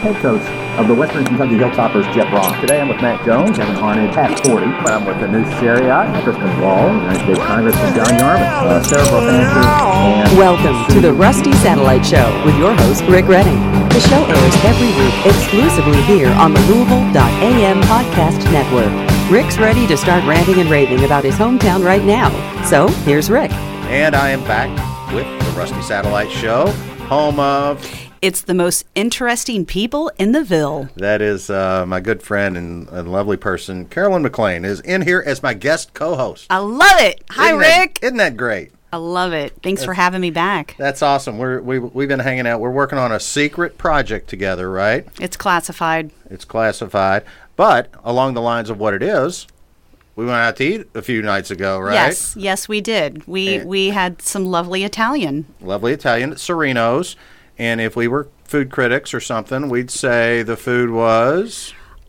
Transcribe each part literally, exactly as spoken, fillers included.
head coach of the Western Kentucky Hilltoppers, Jeff Ross. Today I'm with Matt Jones, Kevin Harnage, Pat Forty. I'm with Anu Shariat, Kristen Wall, United States Congressman John Yarmouth, uh, Sarah Bothancher, and welcome to the Rusty Satellite Show with your host, Rick Redding. The show airs every week exclusively here on the Louisville dot A M Podcast Network. Rick's ready to start ranting and raving about his hometown right now. So, here's Rick. And I am back with the Rusty Satellite Show, home of... It's the most interesting people in the Ville. That is uh, my good friend and, and lovely person, Carolyn McLean, is in here as my guest co-host. I love it. Hi, isn't Rick. That, isn't that great? I love it. Thanks that's, for having me back. That's awesome. We're, we, we've been hanging out. We're working on a secret project together, right? It's classified. It's classified. But along the lines of what it is, we went out to eat a few nights ago, right? Yes, yes, we did. We and we had some lovely Italian. Lovely Italian at Sereno's. And if we were food critics or something, we'd say the food was...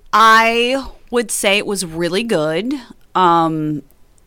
I would say it was really good. Um,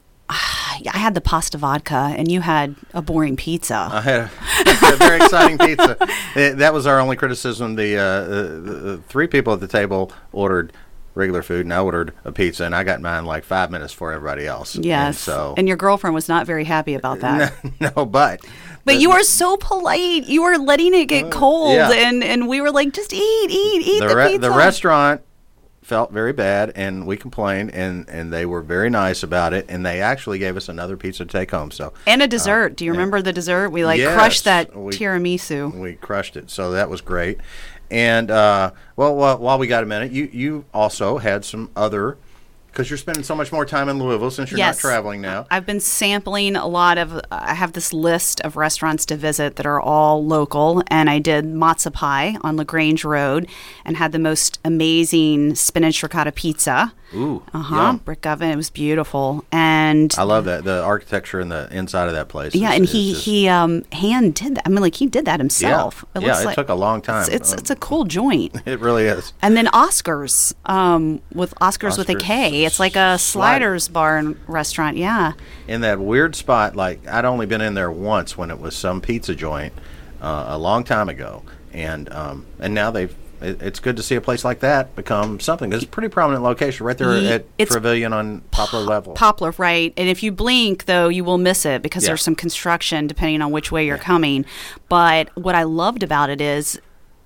I had the pasta vodka, and you had a boring pizza. I had a, a very exciting pizza. It, that was our only criticism. The, uh, the, the three people at the table ordered regular food, and I ordered a pizza, and I got mine like five minutes before everybody else. Yes, and, so, and your girlfriend was not very happy about that. No, no but... But you were so polite. You were letting it get cold, yeah. and, and we were like, just eat, eat, eat the, the re- pizza. The restaurant felt very bad, and we complained, and, and they were very nice about it, and they actually gave us another pizza to take home. So And a dessert. Uh, Do you remember the dessert? We like yes, crushed that we, tiramisu. We crushed it, so that was great. And, uh, well, well, while we got a minute, you, you also had some other... Because you're spending so much more time in Louisville since you're yes. not traveling now. I've been sampling a lot of, I have this list of restaurants to visit that are all local, and I did Matzo Pie on LaGrange Road and had the most amazing spinach ricotta pizza. Ooh, uh-huh, yum. brick oven. It was beautiful. And I love that, the architecture and the inside of that place. Yeah, is, and is he, just, he um, hand did that. I mean, like, he did that himself. Yeah, it, yeah, looks it like, took a long time. It's, it's, um, it's a cool joint. It really is. And then Oscars, um, with Oscars, Oscars with a K. It's like a sliders bar and restaurant, yeah. In that weird spot, like I'd only been in there once when it was some pizza joint uh, a long time ago, and um, and now they've. It, it's good to see a place like that become something. It's a pretty prominent location right there Ye- at it's Trevilian on Poplar Level. Poplar, right. And if you blink, though, you will miss it because Yeah. there's some construction depending on which way you're coming. But what I loved about it is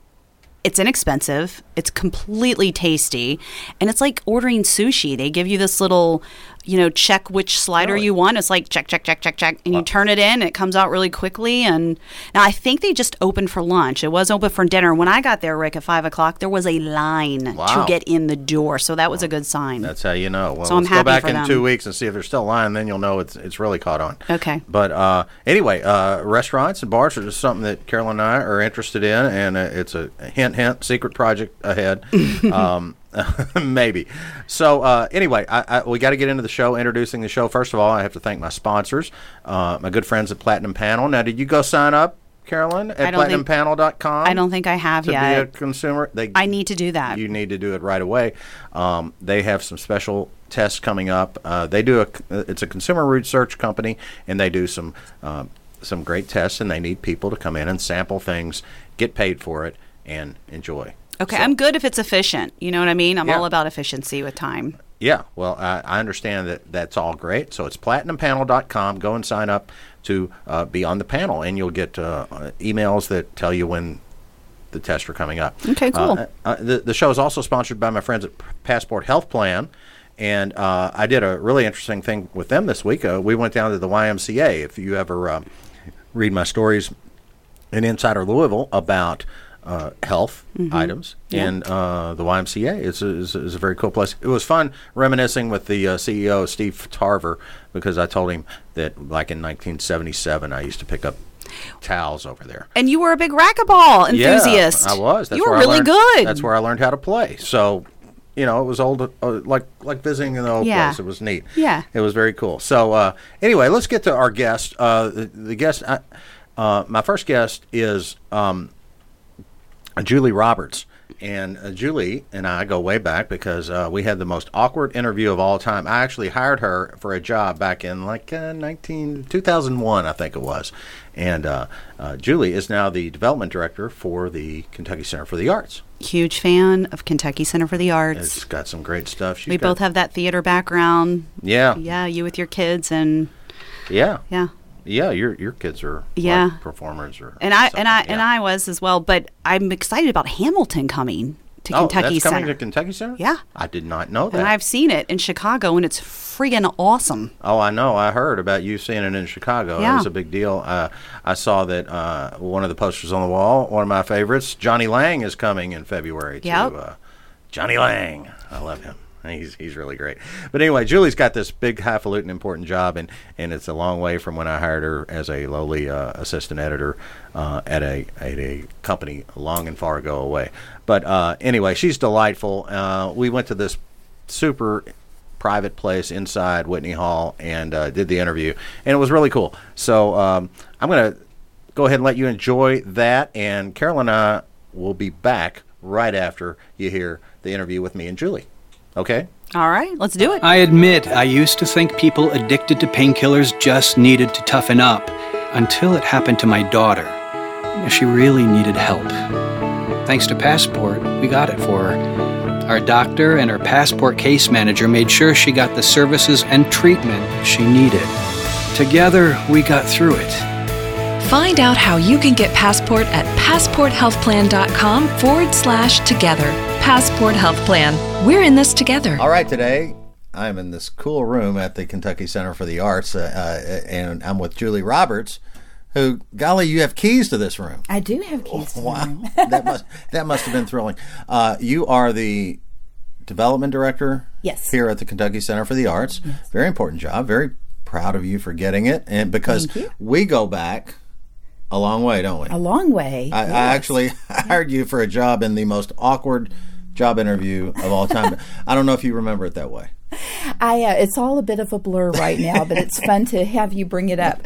it's inexpensive, it's completely tasty, and it's like ordering sushi. They give you this little, you know, check which slider Really? you want. It's like check, check, check, check, check, and you turn it in, and it comes out really quickly. And now I think they just opened for lunch. It was open for dinner. When I got there, Rick, at five o'clock, there was a line Wow. to get in the door, so that was a good sign. That's how you know. Well, So I'm let's go happy back for in them. two weeks and see if there's still a line. Then you'll know it's it's really caught on. Okay. But uh, anyway, uh, restaurants and bars are just something that Carolyn and I are interested in, and uh, it's a hint, hint, secret project ahead. um, maybe. So uh, anyway, I, I, we got to get into the show, introducing the show. First of all, I have to thank my sponsors, uh, my good friends at Platinum Panel. Now, did you go sign up, Carolyn, I at don't platinum think- panel dot com? I don't think I have to yet. be a consumer. They, I need to do that. You need to do it right away. Um, they have some special tests coming up. Uh, they do a. It's a consumer research company, and they do some um, some great tests, and they need people to come in and sample things, get paid for it, and enjoy. Okay, So- I'm good if it's efficient. You know what I mean? I'm Yeah. all about efficiency with time. Yeah, well, I, I understand that that's all great. So it's platinum panel dot com. Go and sign up to uh, be on the panel, and you'll get uh, emails that tell you when the tests are coming up. Okay, cool. Uh, uh, the, the show is also sponsored by my friends at Passport Health Plan, and uh, I did a really interesting thing with them this week. Uh, we went down to the Y M C A. If you ever uh, read my stories in Insider Louisville about uh, health Mm-hmm. items, Yeah. and uh, the Y M C A is, is, is a very cool place. It was fun reminiscing with the uh, C E O, Steve Tarver, because I told him that like in nineteen seventy-seven I used to pick up towels over there. And you were a big racquetball enthusiast. Yeah, I was. That's you were where I really learned- good. That's where I learned how to play. So, you know, it was old, uh, like like visiting an old Yeah. place. It was neat. Yeah. It was very cool. So, uh, anyway, let's get to our guest. Uh, the, the guest, uh, uh, my first guest is um, Julie Roberts. And uh, Julie and I go way back because uh, we had the most awkward interview of all time. I actually hired her for a job back in like uh, nineteen, two thousand one, I think it was. And uh, uh, Julie is now the development director for the Kentucky Center for the Arts. Huge fan of Kentucky Center for the Arts. It's got some great stuff. She's we got, both have that theater background. Yeah. Yeah, you with your kids and Yeah. yeah. Yeah, your your kids are yeah. like performers or and I something. and I yeah. and I was as well. But I'm excited about Hamilton coming to oh, Kentucky that's Center. coming to Kentucky Center? Yeah, I did not know that. and I've seen it in Chicago, and it's friggin' awesome. Oh, I know. I heard about you seeing it in Chicago. Yeah. It was a big deal. Uh, I saw that uh, one of the posters on the wall, one of my favorites, Johnny Lang is coming in February. To, Yep. uh, Johnny Lang. I love him. He's he's really great. But anyway, Julie's got this big, highfalutin, important job, and, and it's a long way from when I hired her as a lowly uh, assistant editor uh, at a at a company long and far ago away. But uh, anyway, she's delightful. Uh, we went to this super private place inside Whitney Hall and uh, did the interview, and it was really cool. So um, I'm going to go ahead and let you enjoy that, and Carol and I will be back right after you hear the interview with me and Julie. Okay? All right, let's do it. I admit, I used to think people addicted to painkillers just needed to toughen up, until it happened to my daughter. She really needed help. Thanks to Passport, we got it for her. Our doctor and her Passport case manager made sure she got the services and treatment she needed. Together, we got through it. Find out how you can get Passport at passporthealthplan.com forward slash together. Passport Health Plan. We're in this together. All right, today I'm in this cool room at the Kentucky Center for the Arts, uh, uh, and I'm with Julie Roberts, who, golly, you have keys to this room. I do have keys to the Wow, room. that must that must have been thrilling. Uh, you are the development director Yes. here at the Kentucky Center for the Arts. Yes. Very important job. Very proud of you for getting it, and because Thank you. we go back a long way, don't we? A long way. I, yes. I actually hired you for a job in the most awkward job interview of all time. I don't know if you remember it that way. I, uh, it's all a bit of a blur right now, but it's fun to have you bring it up.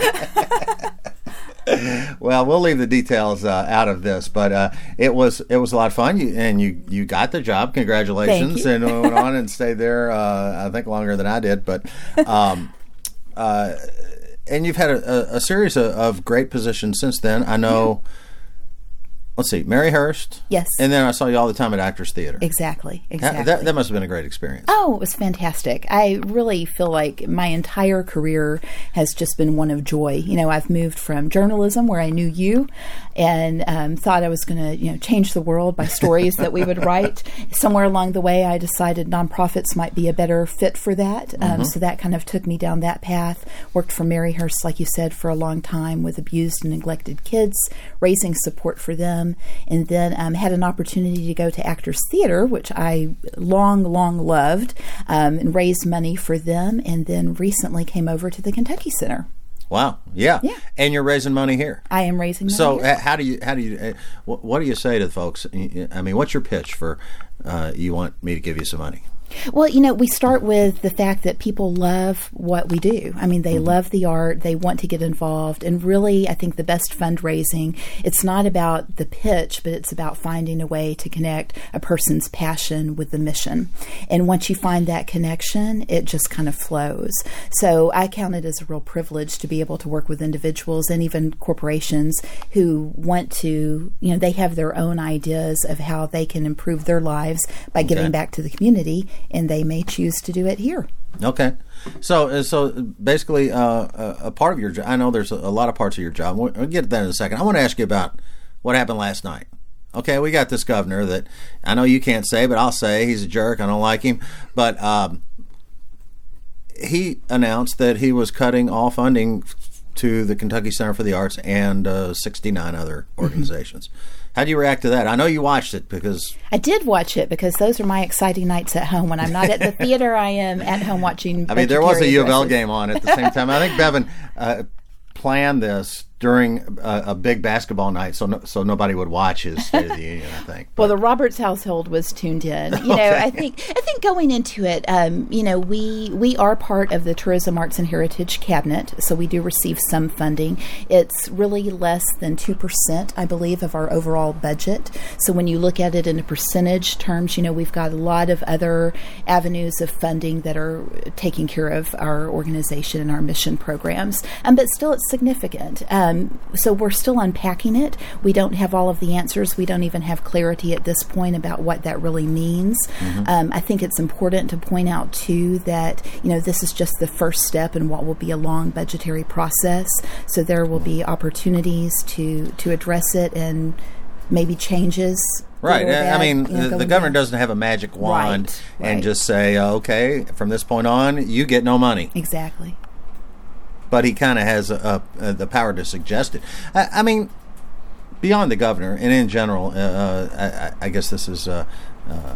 Well, we'll leave the details uh, out of this, but uh, it was it was a lot of fun, you, and you, you got the job. Congratulations, Thank you. and went on and stayed there. Uh, I think longer than I did, but um, uh, and you've had a, a series of, of great positions since then. I know. Yeah. Let's see, Maryhurst. Yes. And then I saw you all the time at Actors Theater. Exactly. Exactly. That, that must have been a great experience. Oh, it was fantastic. I really feel like my entire career has just been one of joy. You know, I've moved from journalism, where I knew you, and um, thought I was going to, you know, change the world by stories that we would write. Somewhere along the way, I decided nonprofits might be a better fit for that. Um, Mm-hmm. So that kind of took me down that path. Worked for Maryhurst, like you said, for a long time with abused and neglected kids, raising support for them. And then um, had an opportunity to go to Actors Theater, which I long, long loved, um, and raised money for them. And then recently came over to the Kentucky Center. Wow! Yeah, Yeah. And you're raising money here. I am raising money. So here. uh, how do you how do you uh, what, what do you say to the folks? I mean, what's your pitch for uh, you want me to give you some money? Well, you know, we start with the fact that people love what we do. I mean, they mm-hmm. love the art. They want to get involved. And really, I think the best fundraising, it's not about the pitch, but it's about finding a way to connect a person's passion with the mission. And once you find that connection, it just kind of flows. So I count it as a real privilege to be able to work with individuals and even corporations who want to, you know, they have their own ideas of how they can improve their lives by Okay. giving back to the community. And they may choose to do it here. Okay, so uh, so basically, uh, a, a part of your job. I know there's a, a lot of parts of your job. We'll, we'll get to that in a second. I want to ask you about what happened last night. Okay, we got this governor that I know you can't say, but I'll say he's a jerk. I don't like him, but um, he announced that he was cutting all funding to the Kentucky Center for the Arts and uh, sixty-nine other organizations. Mm-hmm. How do you react to that? I know you watched it because... I did watch it because those are my exciting nights at home. When I'm not at the theater, I am at home watching... I mean, there was a U of L dresses. game on at the same time. I think Bevan uh, planned this during a, a big basketball night, so no, so nobody would watch his State of the Union, I think. But, well, the Roberts household was tuned in. You know, Okay. I think I think going into it, um, you know, we we are part of the Tourism, Arts, and Heritage Cabinet, so we do receive some funding. It's really less than two percent, I believe, of our overall budget. So when you look at it in a percentage terms, you know, we've got a lot of other avenues of funding that are taking care of our organization and our mission programs. Um, but still, it's significant. Um, Um, so we're still unpacking it. We don't have all of the answers. We don't even have clarity at this point about what that really means. Mm-hmm. Um, I think it's important to point out, too, that, you know, this is just the first step in what will be a long budgetary process. So there will be opportunities to, to address it and maybe changes. Right. Bad, I mean, you know, the, the governor back. doesn't have a magic wand Right, and right. just say, okay, from this point on, you get no money. Exactly. But he kind of has a, a, the power to suggest it. I, I mean, beyond the governor and in general, uh, I, I guess this is a, uh,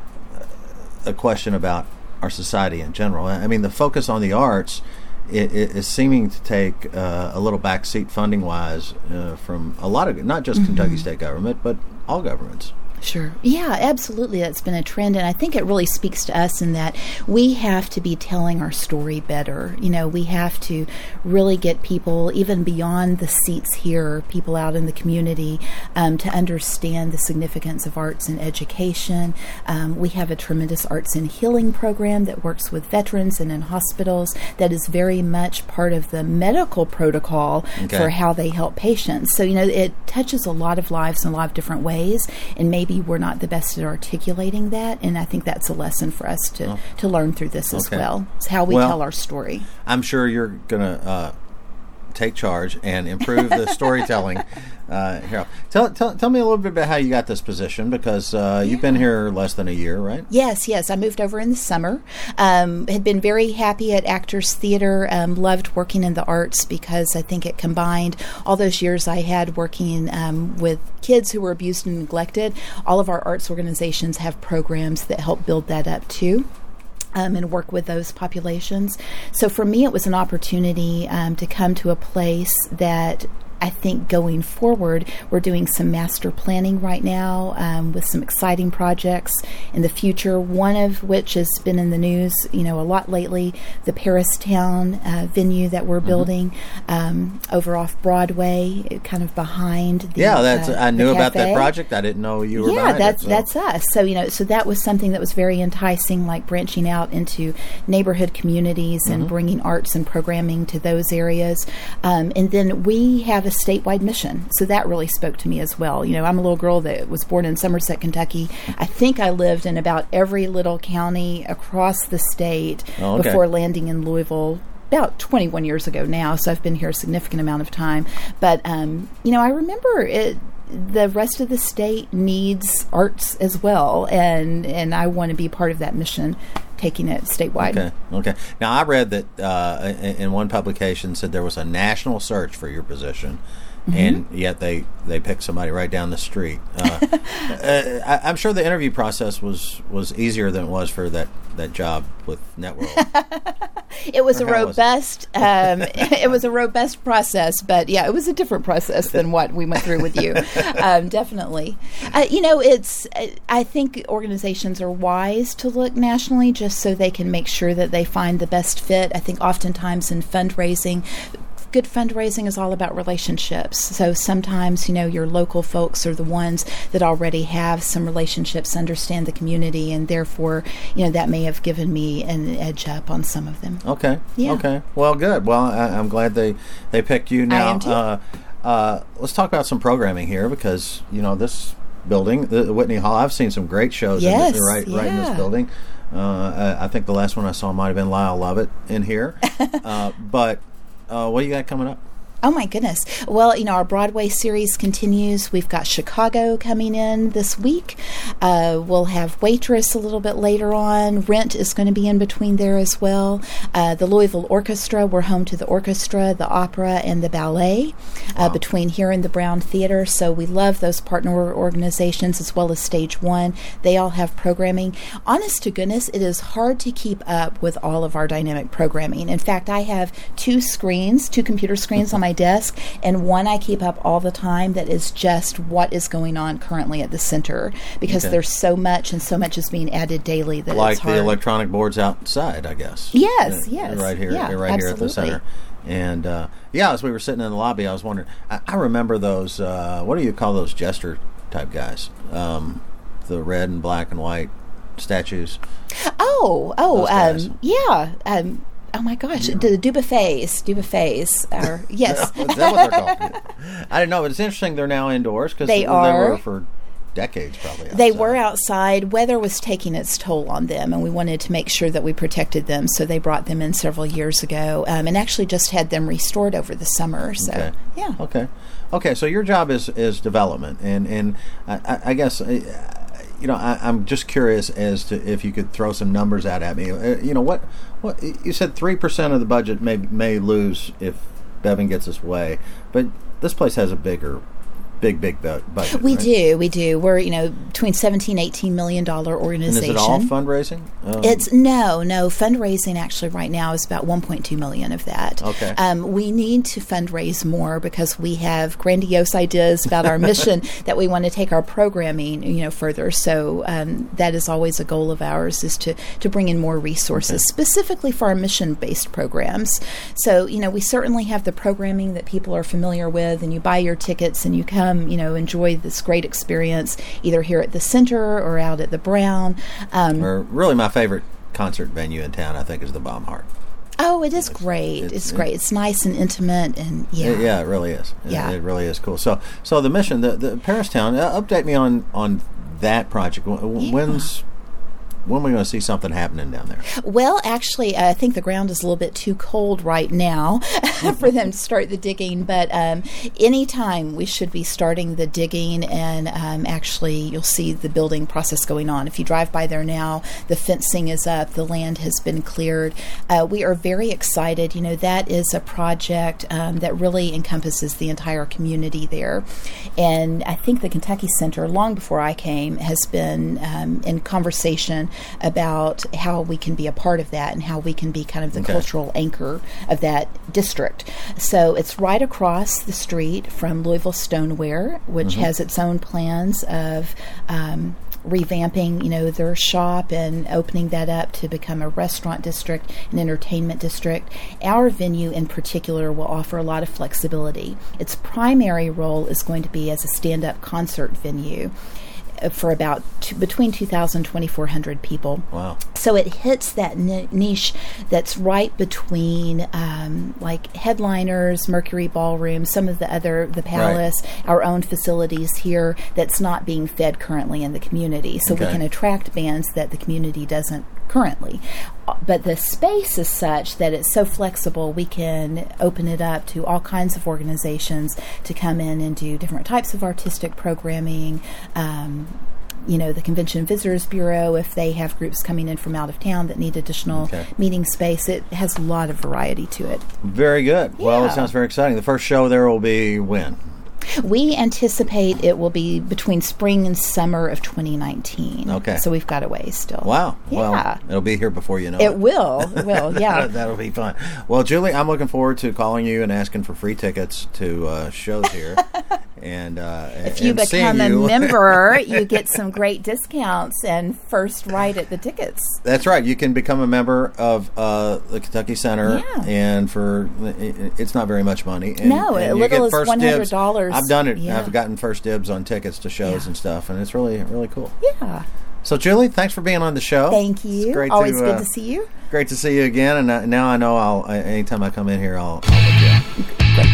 a question about our society in general. I mean, the focus on the arts it, it is seeming to take uh, a little backseat funding-wise uh, from a lot of, not just mm-hmm. Kentucky state government, but all governments. Sure. Yeah, absolutely. That's been a trend. And I think it really speaks to us in that we have to be telling our story better. You know, we have to really get people, even beyond the seats here, people out in the community, um, to understand the significance of arts in education. Um, we have a tremendous arts and healing program that works with veterans and in hospitals that is very much part of the medical protocol okay. for how they help patients. So, you know, it touches a lot of lives in a lot of different ways. And maybe we're not the best at articulating that, and I think that's a lesson for us to, oh. to learn through this as okay. well. It's how we well, tell our story. I'm sure you're going to uh, take charge and improve the storytelling. Uh, here, tell, tell tell me a little bit about how you got this position, because uh, yeah. you've been here less than a year, right? Yes, yes. I moved over in the summer. Um, had been very happy at Actors Theater. Um, loved working in the arts because I think it combined all those years I had working um, with kids who were abused and neglected. All of our arts organizations have programs that help build that up too. Um, and work with those populations. So for me, it was an opportunity um, to come to a place that I think going forward, we're doing some master planning right now um, with some exciting projects in the future, one of which has been in the news, you know, a lot lately, the Paristown uh, venue that we're mm-hmm. building um, over off Broadway, kind of behind the Yeah, that's uh, I knew about that cafe. project. I didn't know you were yeah, behind that's, it. So. that's us. So, you know, so that was something that was very enticing, like branching out into neighborhood communities mm-hmm. and bringing arts and programming to those areas. Um, and then we have a statewide mission. So that really spoke to me as well. You know, I'm a little girl that was born in Somerset, Kentucky. I think I lived in about every little county across the state oh, okay. before landing in Louisville about twenty-one years ago now. So I've been here a significant amount of time. But, um, you know, I remember it. The rest of the state needs arts as well, and and I want to be part of that mission, taking it statewide. Okay, okay. Now, I read that uh, in, in one publication said there was a national search for your position, mm-hmm. and yet they, they picked somebody right down the street. Uh, uh, I, I'm sure the interview process was, was easier than it was for that, that job with Networld. It was or a robust. Was it? um, it was a robust process, but yeah, it was a different process than what we went through with you. Um, definitely, uh, you know, it's. I think organizations are wise to look nationally just so they can make sure that they find the best fit. I think oftentimes in fundraising, good fundraising is all about relationships. So sometimes, you know, your local folks are the ones that already have some relationships, understand the community, and therefore, you know, that may have given me an edge up on some of them. Okay. Yeah. Okay. Well, good. Well, I, I'm glad they, they picked you. Now, I am too. Uh, uh, let's talk about some programming here, because, you know, this building, the, the Whitney Hall, I've seen some great shows yes, in this, right, yeah. right in this building. Uh, I, I think the last one I saw might have been Lyle Lovett in here. uh, but Uh, what do you got coming up? Oh, my goodness. Well, you know, our Broadway series continues. We've got Chicago coming in this week. Uh, we'll have Waitress a little bit later on. Rent is going to be in between there as well. Uh, the Louisville Orchestra, we're home to the orchestra, the opera, and the ballet uh, wow. between here and the Brown Theater. So we love those partner organizations as well as Stage One. They all have programming. Honest to goodness, it is hard to keep up with all of our dynamic programming. In fact, I have two screens, two computer screens on my desk, and one I keep up all the time that is just what is going on currently at the center, because okay. there's so much and so much is being added daily that like it's hard. The electronic boards outside, I guess. Yes, uh, yes. Right here, yeah, right absolutely. here at the center. And uh, yeah, as we were sitting in the lobby, I was wondering, I, I remember those, uh, what do you call those jester type guys? Um, the red and black and white statues. Oh, oh, um, yeah. Um, Oh my gosh, the Dubuffets, Dubuffets, or yes, Is that what they're called? I don't know, but it's interesting they're now indoors because They they are. were for decades probably. they outside. were outside. Weather was taking its toll on them, and we wanted to make sure that we protected them. So they brought them in several years ago, um, and actually just had them restored over the summer. So Okay. yeah, Okay. Okay. So your job is, is development, and and I, I- I guess uh, you know I, I'm just curious as to if you could throw some numbers out at me. Uh, you know what what you said three percent of the budget may may lose if Bevan gets his way, but this place has a bigger. Big, big bu- budget. we right? do, we do. We're you know between seventeen, eighteen million dollar And organization. is it all fundraising? Um, It's no, no. Fundraising actually right now is about one point two million of that. Okay. Um, we need to fundraise more because we have grandiose ideas about our mission that we want to take our programming, you know, further. So um, that is always a goal of ours is to to bring in more resources specifically for our mission-based programs. So you know, we certainly have the programming that people are familiar with, and you buy your tickets and you come. You know, enjoy this great experience either here at the center or out at the Brown. Um, or really, my favorite concert venue in town, I think, is the Baumhart. Oh, it is great. It's, it's- great. It's nice and intimate, and yeah. It- yeah, it really is. It- Yeah. it, really is cool. So, so the mission, the, the Paristown. Uh, update me on on that project. Wh- When's when are we going to see something happening down there? Well, actually, uh, I think the ground is a little bit too cold right now for them to start the digging. But um, anytime we should be starting the digging, and um, actually, you'll see the building process going on. If you drive by there now, the fencing is up, the land has been cleared. Uh, we are very excited. You know, that is a project um, that really encompasses the entire community there. And I think the Kentucky Center, long before I came, has been um, in conversation about how we can be a part of that and how we can be kind of the Okay. cultural anchor of that district. So it's right across the street from Louisville Stoneware, which has its own plans of um, revamping, you know, their shop and opening that up to become a restaurant district, an entertainment district. Our venue in particular will offer a lot of flexibility. Its primary role is going to be as a stand-up concert venue uh, for about two, between two thousand and twenty-four hundred people. Wow. So it hits that ni- niche that's right between um, like headliners, Mercury Ballroom, some of the other, the Palace, our own facilities here that's not being fed currently in the community. So we Okay. can attract bands that the community doesn't currently. Uh, But the space is such that it's so flexible, we can open it up to all kinds of organizations to come in and do different types of artistic programming. Um, you know, the Convention and Visitors Bureau, if they have groups coming in from out of town that need additional Okay. meeting space, it has a lot of variety to it. Very good. Well, it Yeah. sounds very exciting. The first show there will be when? We anticipate it will be between spring and summer of twenty nineteen. Okay. So we've got a ways still. Wow. Yeah. Well, it'll be here before you know it. It will. It will, yeah. That'll be fun. Well, Julie, I'm looking forward to calling you and asking for free tickets to uh, shows here. and uh, If you and seeing become a you. member, you get some great discounts and first right at the tickets. That's right. You can become a member of uh, the Kentucky Center, Yeah. and for it- it's not very much money. And, No, and a you little get as first one hundred dibs. dollars. I've done it. Yeah. I've gotten first dibs on tickets to shows Yeah. and stuff, and it's really, really cool. Yeah. So, Julie, thanks for being on the show. Thank you. It's great Always to, good uh, to see you. Great to see you again, and uh, now I know I'll uh, anytime I come in here, I'll, I'll look you up.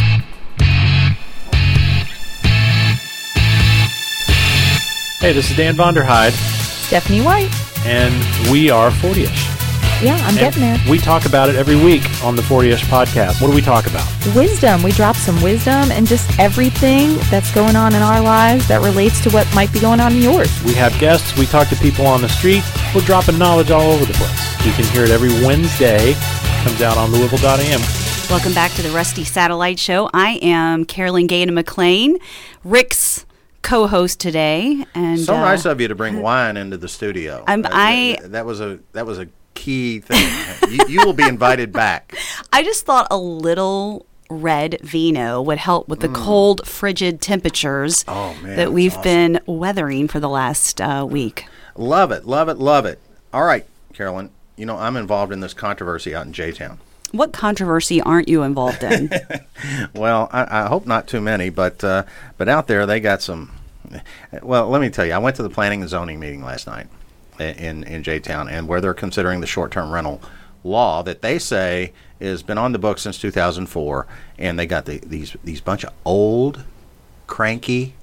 Hey, this is Dan Vonderhyde, Stephanie White. and we are forty-ish. Yeah, I'm And getting there. We talk about it every week on the forty-ish podcast. What do we talk about? Wisdom. We drop some wisdom and just everything that's going on in our lives that relates to what might be going on in yours. We have guests. We talk to people on the street. We're dropping knowledge all over the place. You can hear it every Wednesday. Comes out on Louisville dot a m. Welcome back to the Rusty Satellite Show. I am Carolyn Gaynor McLean, Rick's co-host today, and So uh, nice of you to bring wine into the studio. I'm- Uh, I- that, that was a that was a key thing. you, you will be invited back. I just thought a little red vino would help with the cold, frigid temperatures Mm. Oh, man, that that's we've awesome. been weathering for the last uh, week. Love it, love it, love it. All right, Carolyn. You know I'm involved in this controversy out in J-Town. What controversy aren't you involved in? Well, I, I hope not too many, but uh, but out there they got some. Well, let me tell you, I went to the planning and zoning meeting last night in in J-Town, and where they're considering the short-term rental law that they say has been on the books since two thousand four, and they got the, these these bunch of old, cranky,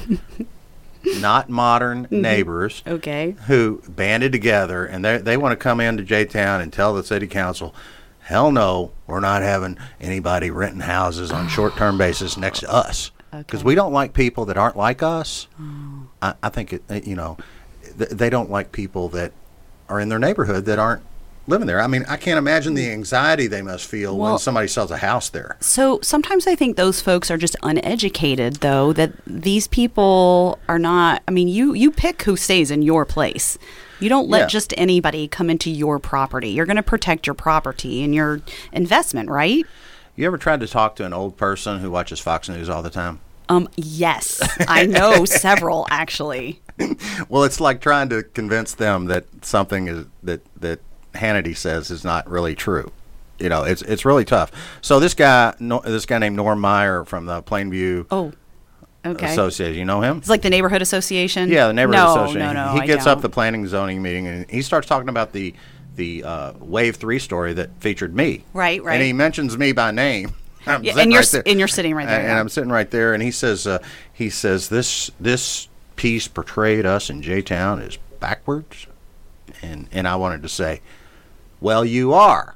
not modern neighbors Okay. who banded together, and they they want to come into J-Town and tell the city council, hell no, we're not having anybody renting houses on short-term basis next to us. Because Okay. we don't like people that aren't like us. I, I think, it, it- you know, th- they don't like people that are in their neighborhood that aren't living there. I mean, I can't imagine the anxiety they must feel when Well- somebody sells a house there. So sometimes I think those folks are just uneducated, though, that these people are not. I mean, you, you pick who stays in your place. You don't let Yeah. just anybody come into your property. You're going to protect your property and your investment, right? You ever tried to talk to an old person who watches Fox News all the time? Um, yes, I know several actually. Well, it's like trying to convince them that something is that that Hannity says is not really true. You know, it's it's really tough. So this guy, no, this guy named Norm Meyer from the Plainview Oh, okay. Association, you know him? It's like the neighborhood association. Yeah, the neighborhood no, association. No, no, he I gets don't. up the planning and zoning meeting and he starts talking about the the uh, Wave Three story that featured me. Right, right. And he mentions me by name. I'm Yeah, sitting and you're right s- there. and you're sitting right there, And, yeah. and I'm sitting right there, and he says, uh, he says this this piece portrayed us in J-Town as backwards, and and I wanted to say, well, you are.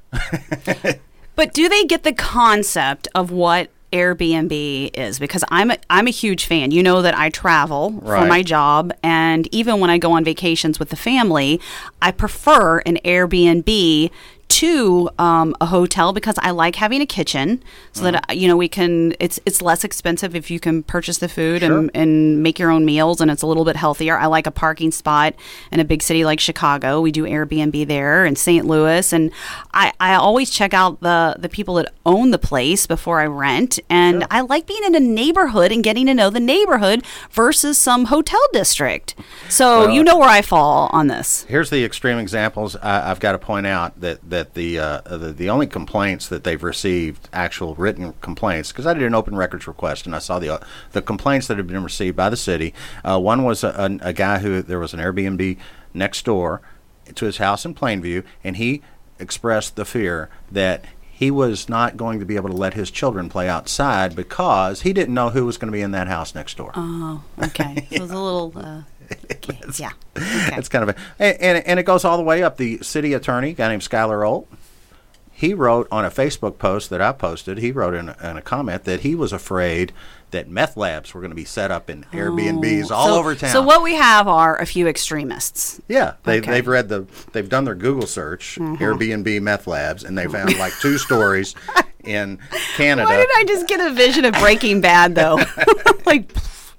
But do they get the concept of what Airbnb is? Because I'm a, I'm a huge fan. You know that I travel for Right. my job, and even when I go on vacations with the family, I prefer an Airbnb to um, a hotel because I like having a kitchen so Mm-hmm. that you know we can. It's it's less expensive if you can purchase the food and, and make your own meals, and it's a little bit healthier. I like a parking spot in a big city like Chicago. We do Airbnb there, and Saint Louis, and I, I always check out the the people that own the place before I rent, and I like being in a neighborhood and getting to know the neighborhood versus some hotel district. So Well, you know where I fall on this. Here's the extreme examples. I, I've got to point out that that the, uh, the the only complaints that they've received, actual written complaints, because I did an open records request and I saw the uh, the complaints that have been received by the city. Uh, one was a, a, a guy who there was an Airbnb next door to his house in Plainview, and he expressed the fear that he was not going to be able to let his children play outside because he didn't know who was going to be in that house next door. Oh, okay. So it was a little, uh, okay, yeah. Okay. It's kind of a, and, and, and it goes all the way up. The city attorney, a guy named Skylar Olt, he wrote on a Facebook post that I posted, he wrote in a, in a comment that he was afraid that meth labs were going to be set up in Airbnbs all Oh. So- over town. So what we have are a few extremists. Yeah, they, Okay. they've read the, they've done their Google search, Airbnb meth labs, and they found like two stories in Canada. Why did I just get a vision of Breaking Bad though? Like,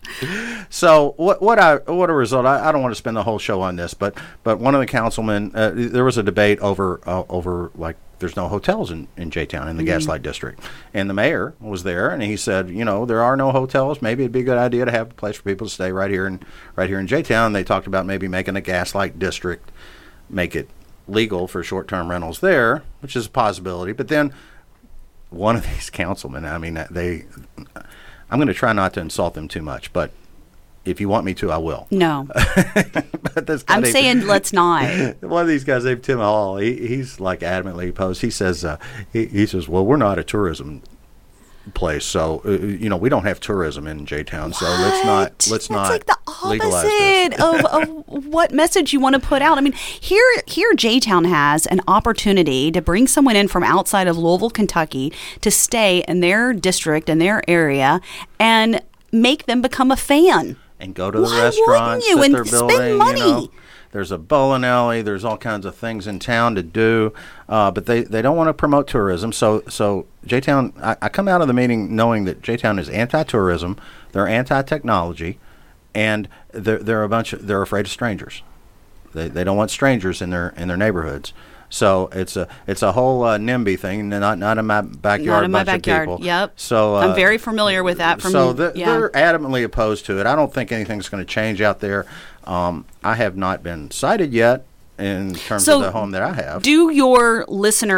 So what what I what a result. I, I don't want to spend the whole show on this, but but one of the councilmen, uh, there was a debate over uh, over like there's no hotels in, in J-Town in the Gaslight District, and the mayor was there, and he said, you know, there are no hotels. Maybe it'd be a good idea to have a place for people to stay right here in right here in J-Town. They talked about maybe making a Gaslight District, make it legal for short-term rentals there, which is a possibility. But then one of these councilmen, I mean, they, I'm going to try not to insult them too much, but if you want me to, I will. no, But this guy I'm named- saying let's not. one of these guys named Tim Hall, he, he's like adamantly opposed. He says, uh, he, he says, well, we're not a tourism place, so uh, you know we don't have tourism in J-Town, so let's not What? let's That's not like the legalize this. opposite of, of what message you want to put out. I mean, here here J-Town has an opportunity to bring someone in from outside of Louisville, Kentucky, to stay in their district in their area and make them become a fan. And go to the Why restaurants wouldn't you? that And they're spend building. money. You know, there's a bowling alley. There's all kinds of things in town to do, uh, but they, they don't want to promote tourism. So so J-Town, I, I come out of the meeting knowing that J-Town is anti-tourism. They're anti-technology, and they're they're a bunch of, they're afraid of strangers. They they don't want strangers in their in their neighborhoods. So it's a it's a whole uh, NIMBY thing, not not in my backyard. Not in my bunch backyard. Of people. Yep. So uh, I'm very familiar with that. From so th- yeah. they're adamantly opposed to it. I don't think anything's going to change out there. Um, I have not been cited yet in terms So of the home that I have. Do your listeners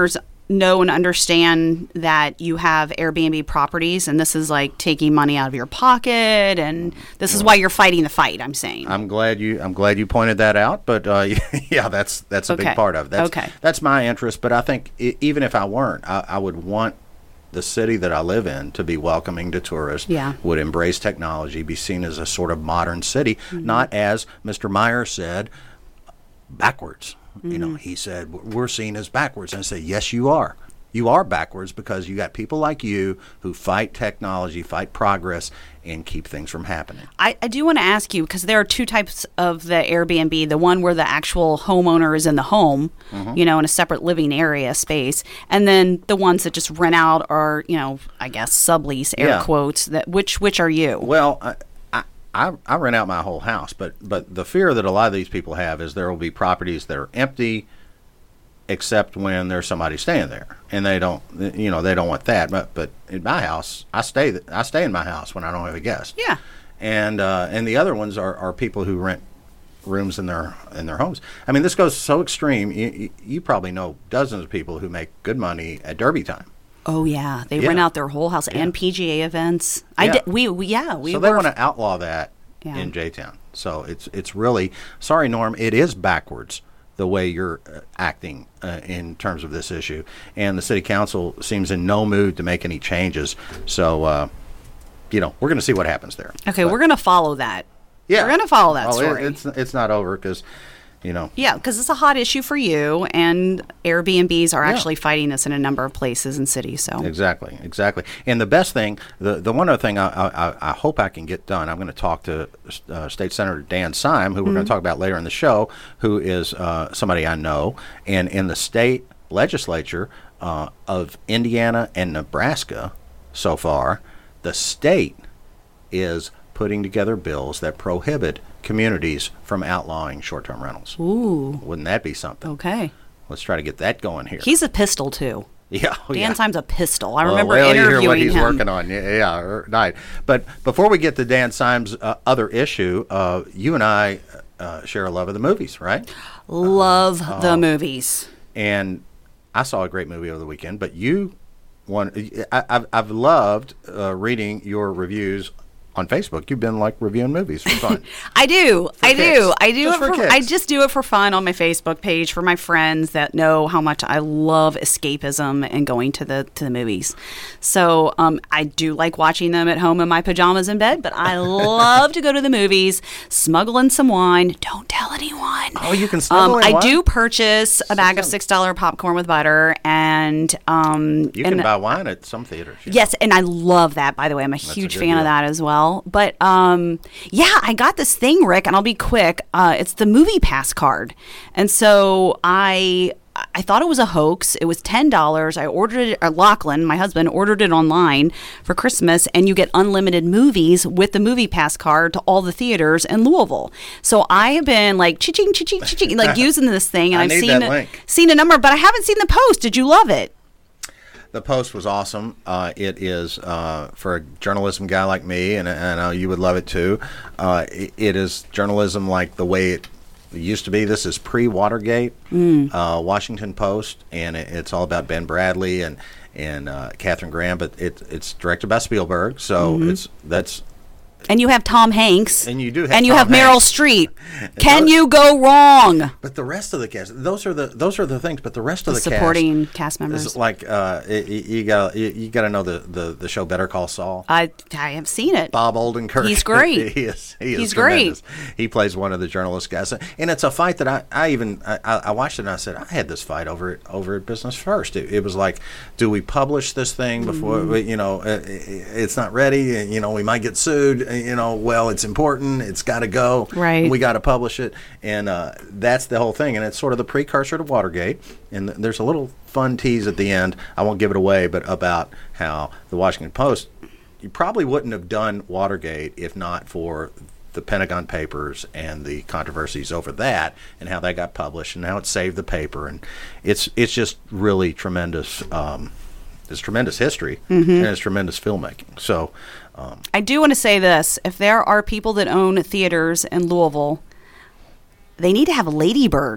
know and understand that you have Airbnb properties, and this is like taking money out of your pocket, and this is why you're fighting the fight. I'm saying. I'm glad you. I'm glad you pointed that out. But uh, yeah, that's that's a Okay. big part of it. That's, Okay. That's my interest. But I think I- even if I weren't, I, I would want the city that I live in to be welcoming to tourists. Yeah. Would embrace technology, be seen as a sort of modern city, Mm-hmm. not as Mister Meyer said, backwards. You know, Mm-hmm. he said we're seen as backwards, and I say yes, you are. You are backwards because you got people like you who fight technology, fight progress, and keep things from happening. I, I do want to ask you, because there are two types of the Airbnb, the one where the actual homeowner is in the home, Mm-hmm. you know, in a separate living area space, and then the ones that just rent out or, you know, I guess sublease, air Yeah. quotes. That which which are you? Well, I, I, I I rent out my whole house, but, but the fear that a lot of these people have is there will be properties that are empty except when there's somebody staying there, and they don't, you know, they don't want that. But but in my house, I stay I stay in my house when I don't have a guest. Yeah. And uh, and the other ones are, are people who rent rooms in their in their homes. I mean, this goes so extreme. You, you, you probably know dozens of people who make good money at Derby time. Oh yeah, they Yeah. rent out their whole house and P G A events. I Yeah. did. We, we yeah we so were. they want to outlaw that Yeah. in J-Town. So it's it's really sorry, Norm. It is backwards the way you're uh, acting uh, in terms of this issue, and the city council seems in no mood to make any changes. So uh, you know, we're going to see what happens there. Okay, But, we're gonna follow that. yeah, we're gonna follow that oh, it- story. it's it's not over because you know. Yeah, because it's a hot issue for you, and Airbnbs are Yeah. actually fighting this in a number of places and cities. So Exactly, exactly. And the best thing, the the one other thing I I, I hope I can get done, I'm going to talk to uh, State Senator Dan Syme, who we're going to talk about later in the show, who is uh, somebody I know, and in the state legislature uh, of Indiana and Nebraska so far, the state is putting together bills that prohibit communities from outlawing short-term rentals. Ooh, Wouldn't that be something? okay. Let's try to get that going here. He's a pistol too. yeah, oh, Dan yeah. Syme's a pistol. I Well, remember well, you interviewing hear what he's him. working on. Yeah, yeah, er, right. But before we get to Dan Syme's uh, other issue, uh, you and I uh, share a love of the movies, right? Love Uh, the movies. And I saw a great movie over the weekend. But you, one, I, I've I've loved uh, reading your reviews on Facebook. You've been like reviewing movies for fun. I do. I do. kicks. I do Just it for for, kicks. I just do it for fun on my Facebook page for my friends that know how much I love escapism and going to the to the movies. So um, I do like watching them at home in my pajamas in bed, but I love to go to the movies, smuggle in some wine. Don't tell anyone. Oh, you can smuggle Um, in I wine? do purchase a bag of six dollar popcorn with butter, and um, You and can buy wine at some theaters. yeah. Yes, and I love that, by the way. I'm a a huge good fan of deal. that as well. But um, yeah, I got this thing, Rick, and I'll be quick. Uh, it's the Movie Pass card. And so I I thought it was a hoax. It was ten dollars. I ordered it, or Lachlan, my husband, ordered it online for Christmas, and you get unlimited movies with the Movie Pass card to all the theaters in Louisville. So I have been like, cha-ching, cha-ching, cha-ching, like using this thing, and I I've need seen that a, link. seen a number, but I haven't seen the post. Did you love it? The Post was awesome. Uh, it is uh, for a journalism guy like me, and I know you would love it too. Uh, it, it is journalism like the way it used to be. This is pre-Watergate, uh, Washington Post, and it, it's all about Ben Bradley and and uh, Catherine Graham. But it, it's directed by Spielberg, so it's that's. And you have Tom Hanks. And you do have And you Tom have Meryl Hanks. Streep. Can those- you go wrong? But the rest of the cast, those are the those are the things. But the rest of the, Supporting cast cast members. is like uh, y- y- you got you, you got to know the, the the show Better Call Saul. I I have seen it. Bob Oldenkirk. He's great. he is. He is He's great. tremendous. He plays one of the journalist guys, and it's a fight that I, I even I, I watched it and I said I had this fight over it over at Business First. It, it was like, do we publish this thing before Mm-hmm. we, you know uh, it's not ready? And, you know we might get sued. uh, You know, well it's important. It's got to go. Right. We got to publish it, and uh, that's the whole thing. And it's sort of the precursor to Watergate. And th- there's a little fun tease at the end. I won't give it away, but about how the Washington Post. You probably wouldn't have done Watergate if not for the Pentagon Papers and the controversies over that and how that got published and how it saved the paper. And it's it's just really tremendous. Um, it's tremendous history Mm-hmm. and it's tremendous filmmaking. So um, I do want to say this. If there are people that own theaters in Louisville, they need to have Lady Bird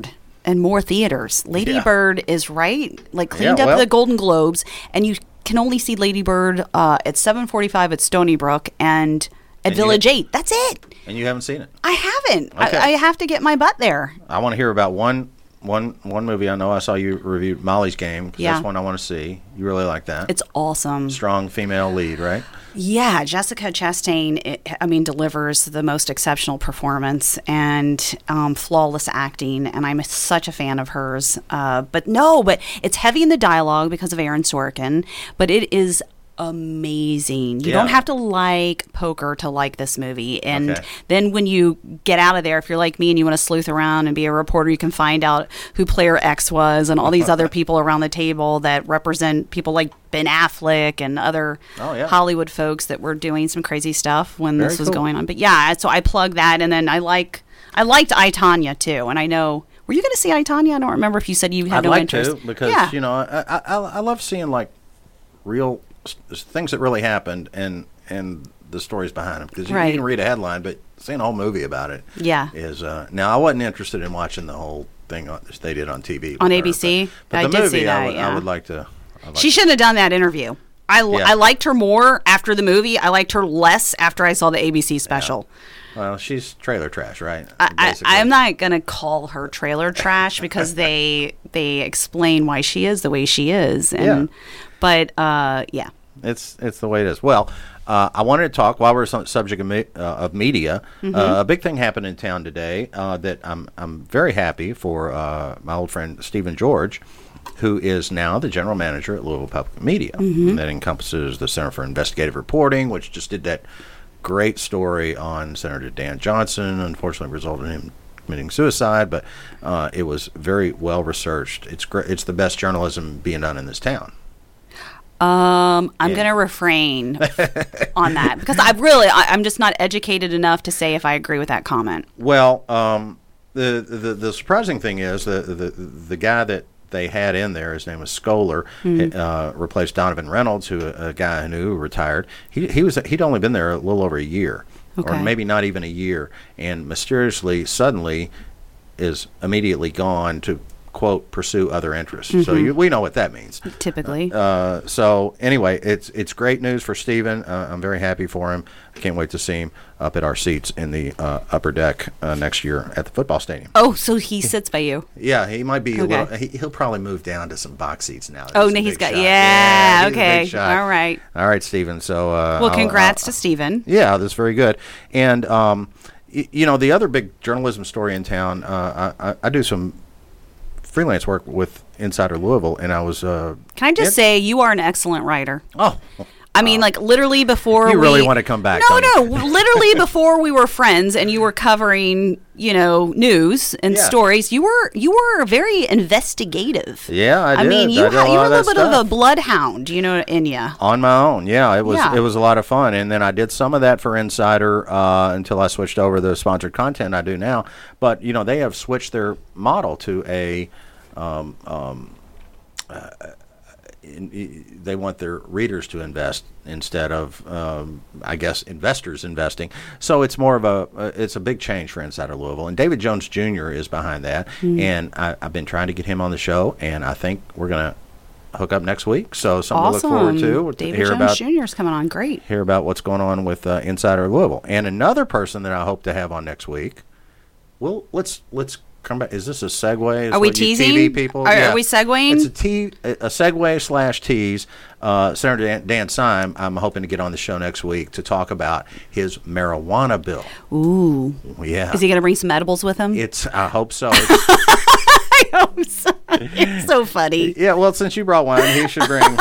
in more theaters. Lady Yeah. Bird is right, like cleaned Yeah, up well- the Golden Globes, and you can only see Lady Bird uh, at seven forty-five at Stony Brook and at And you- Village eight. That's it. And you haven't seen it. I haven't. Okay. I, I have to get my butt there. I want to hear about one, one, one movie. I know I saw you reviewed Molly's Game. 'Cause Yeah. That's one I want to see. You really like that. It's awesome. Strong female lead, right? Yeah, Jessica Chastain, it, I mean, delivers the most exceptional performance and um, flawless acting, and I'm such a fan of hers. Uh, but no, but it's heavy in the dialogue because of Aaron Sorkin, but it is amazing. You Yeah. don't have to like poker to like this movie. And Okay. then when you get out of there, if you're like me and you want to sleuth around and be a reporter, you can find out who player X was and all these other people around the table that represent people like Ben Affleck and other Oh, yeah. Hollywood folks that were doing some crazy stuff when Very this was cool. going on. But yeah, so I plug that, and then I like I liked I, Tonya too, and I know. Were you going to see I, Tonya? I don't remember if you said you had I'd no like interest. to because yeah. you know I, I I I love seeing like real s- things that really happened and and the stories behind them because you, Right. you can read a headline but seeing a whole movie about it Yeah. is uh, now I wasn't interested in watching the whole thing on, they did on T V On with A her, B C? but, but I the did movie see that, I, would, yeah. I would like to I'd like She shouldn't have done that interview. I, l- Yeah. I liked her more after the movie. I liked her less after I saw the A B C special. well she's trailer trash right I, I, basically. I'm not gonna call her trailer trash because they they explain why she is the way she is, and Yeah. but uh, yeah, It's it's the way it is. Well, uh, I wanted to talk while we're on the subject of, me, uh, of media. Mm-hmm. Uh, a big thing happened in town today uh, that I'm I'm very happy for uh, my old friend Stephen George, who is now the general manager at Louisville Public Media. Mm-hmm. That encompasses the Center for Investigative Reporting, which just did that great story on Senator Dan Johnson. Unfortunately, resulted in him committing suicide, but uh, it was very well researched. It's great. It's the best journalism being done in this town. Um, I'm Yeah. going to refrain on that because I really, I, I'm just not educated enough to say if I agree with that comment. Well, um, the, the the surprising thing is the, the the guy that they had in there, his name was Scholar, uh, replaced Donovan Reynolds, who a guy who retired. He he was he'd only been there a little over a year, or Okay. maybe not even a year, and mysteriously, suddenly, is immediately gone to quote pursue other interests. So you, we know what that means. Typically, Uh, so anyway, it's it's great news for Stephen. Uh, I'm very happy for him. I can't wait to see him up at our seats in the uh, upper deck uh, next year at the football stadium. oh, so he sits by you. Yeah, he might be a Okay. little. He, he'll probably move down to some box seats now. Oh, He's no, a he's big got- shot. yeah, he's a big okay. shot. All right. all right, Stephen. So uh, Well, I'll- congrats I'll- to Stephen. Yeah, that's very good. And um, y- you know, the other big journalism story in town. Uh, I, I, I do some freelance work with Insider Louisville, and I was. Uh, Can I just in- say you are an excellent writer? Oh, I mean, like literally before You we really want to come back, No, don't no, you? literally before we were friends, and you were covering, you know, news and Yeah. stories. You were you were very investigative. yeah, I I did. mean, you I did ha- a you lot were a of that little bit of a stuff. bloodhound, you know, in you. On my own, yeah, it was Yeah. it was a lot of fun, and then I did some of that for Insider uh, until I switched over to the sponsored content I do now. But you know, they have switched their model to a. Um, um, uh, in, i- they want their readers to invest instead of, um, I guess, investors investing. So it's more of a uh, it's a big change for Insider Louisville, and David Jones Junior is behind that. And I, I've been trying to get him on the show, and I think we're gonna hook up next week. So something Awesome. to look forward to. to David hear Jones about Junior is coming on. Great. hear about what's going on with uh, Insider Louisville, and another person that I hope to have on next week. Well, let's let's come back. Is this a segue? Is Are we what you teasing? T V people? Are- are we segueing? It's a te- a segue slash tease. Uh, Senator Dan, Dan Syme, I'm hoping to get on the show next week to talk about his marijuana bill. Ooh. Yeah, Is he going to bring some edibles with him? it's. I hope so. It's, I hope so. It's so funny. yeah. Well, since you brought one, he should bring.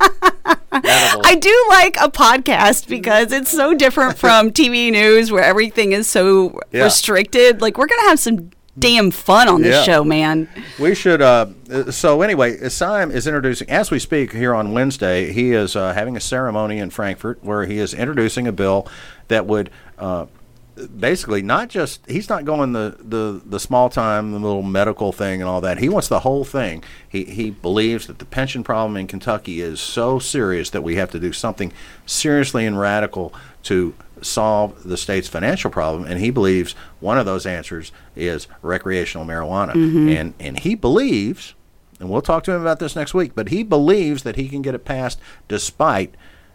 edibles. I do like a podcast because it's so different from T V news where everything is so Yeah. restricted. Like, we're going to have some damn fun on this Yeah. show, man. We should. Uh, uh, so anyway, Syme is introducing, as we speak here on Wednesday, he is uh, having a ceremony in Frankfurt where he is introducing a bill that would uh, basically not just, he's not going the, the, the small time, the little medical thing and all that. He wants the whole thing. He, he believes that the pension problem in Kentucky is so serious that we have to do something seriously and radical to solve the state's financial problem, and he believes one of those answers is recreational marijuana. Mm-hmm. And and he believes, and we'll talk to him about this next week, but he believes that he can get it passed despite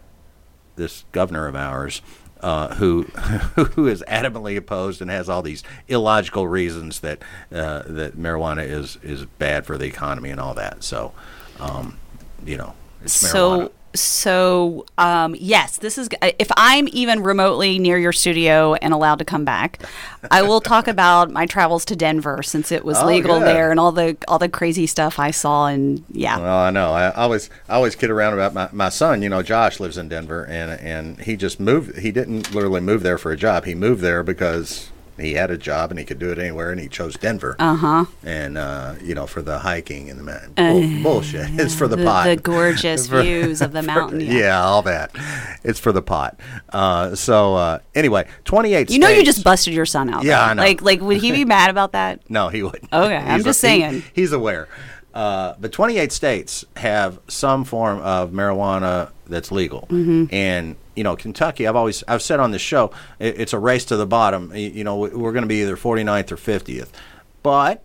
this governor of ours uh, who who is adamantly opposed and has all these illogical reasons that uh, that marijuana is, is bad for the economy and all that. So, um, you know, it's So, marijuana. so um, yes, this is. If I'm even remotely near your studio and allowed to come back, I will talk about my travels to Denver since it was Oh, legal good. there and all the all the crazy stuff I saw. And yeah, Well, I know. I always, I always kid around about my, my son. You know, Josh lives in Denver, and and he just moved. He didn't literally move there for a job. He moved there because he had a job and he could do it anywhere, and he chose Denver. uh huh. And uh, you know, for the hiking and the man bull, bullshit. It's for the, The, pot. the gorgeous For- views of the mountain. yeah. Yeah. all that. It's for the pot. Uh, so uh, anyway, twenty-eight. You know, you states- just busted your son out. Yeah, though. I know. Like, like, would he be mad about that? No, he wouldn't. Okay, I'm He's just a- he- saying. he's aware. Uh, but twenty-eight states have some form of marijuana that's legal, Mm-hmm. and you know, Kentucky. I've always I've said on this show, it, it's a race to the bottom. You, you know, we're going to be either forty-ninth or fiftieth, but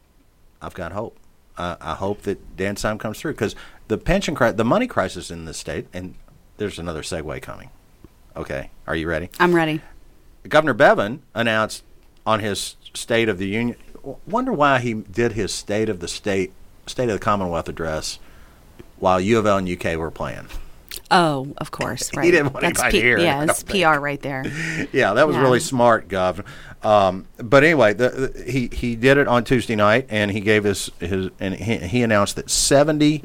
I've got hope. Uh, I hope that Dan Syme comes through because the pension cri- the money crisis in this state, and there's another segue coming. Okay, are you ready? I'm ready. Governor Bevin announced on his State of the Union. Wonder why he did his State of the State, State of the Commonwealth address while U of L and U K were playing. Oh, of course. He Right. didn't want That's anybody P- hearing it, Yeah, I it's don't P R right there. Yeah, that was Yeah. really smart, Gov. Um, but anyway, the, the, he he did it on Tuesday night, and he gave his his and he, he announced that seventy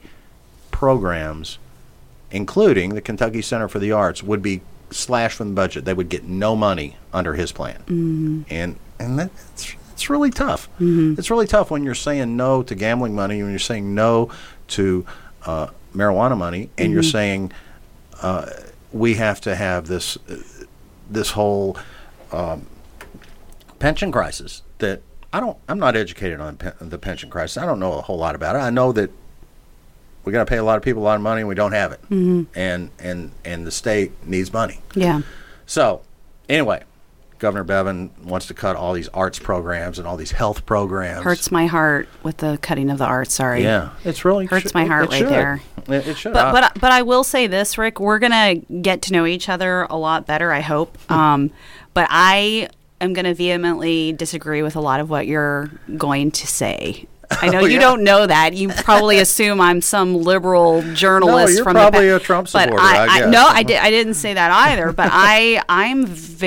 programs, including the Kentucky Center for the Arts, would be slashed from the budget. They would get no money under his plan, Mm-hmm. and and that's it's really tough. Mm-hmm. It's really tough when you're saying no to gambling money, when you're saying no to uh, marijuana money, and Mm-hmm. you're saying uh, we have to have this uh, this whole um, pension crisis that I don't. I'm not educated on pe- the pension crisis. I don't know a whole lot about it. I know that we got to pay a lot of people a lot of money, and we don't have it, Mm-hmm. and and and the state needs money. Yeah. So, anyway, Governor Bevin wants to cut all these arts programs and all these health programs. Hurts my heart with the cutting of the arts. Sorry. Yeah, it's really Hurts should- my heart it right should. there. It, it should. But I- but but I will say this, Rick. We're gonna get to know each other a lot better. I hope. Um, but I am gonna vehemently disagree with a lot of what you're going to say. I know Oh, you yeah. don't know that. You probably assume I'm some liberal journalist. No, you're from probably the, a Trump but supporter, I, I guess. no, I did. I didn't say that either. But I I'm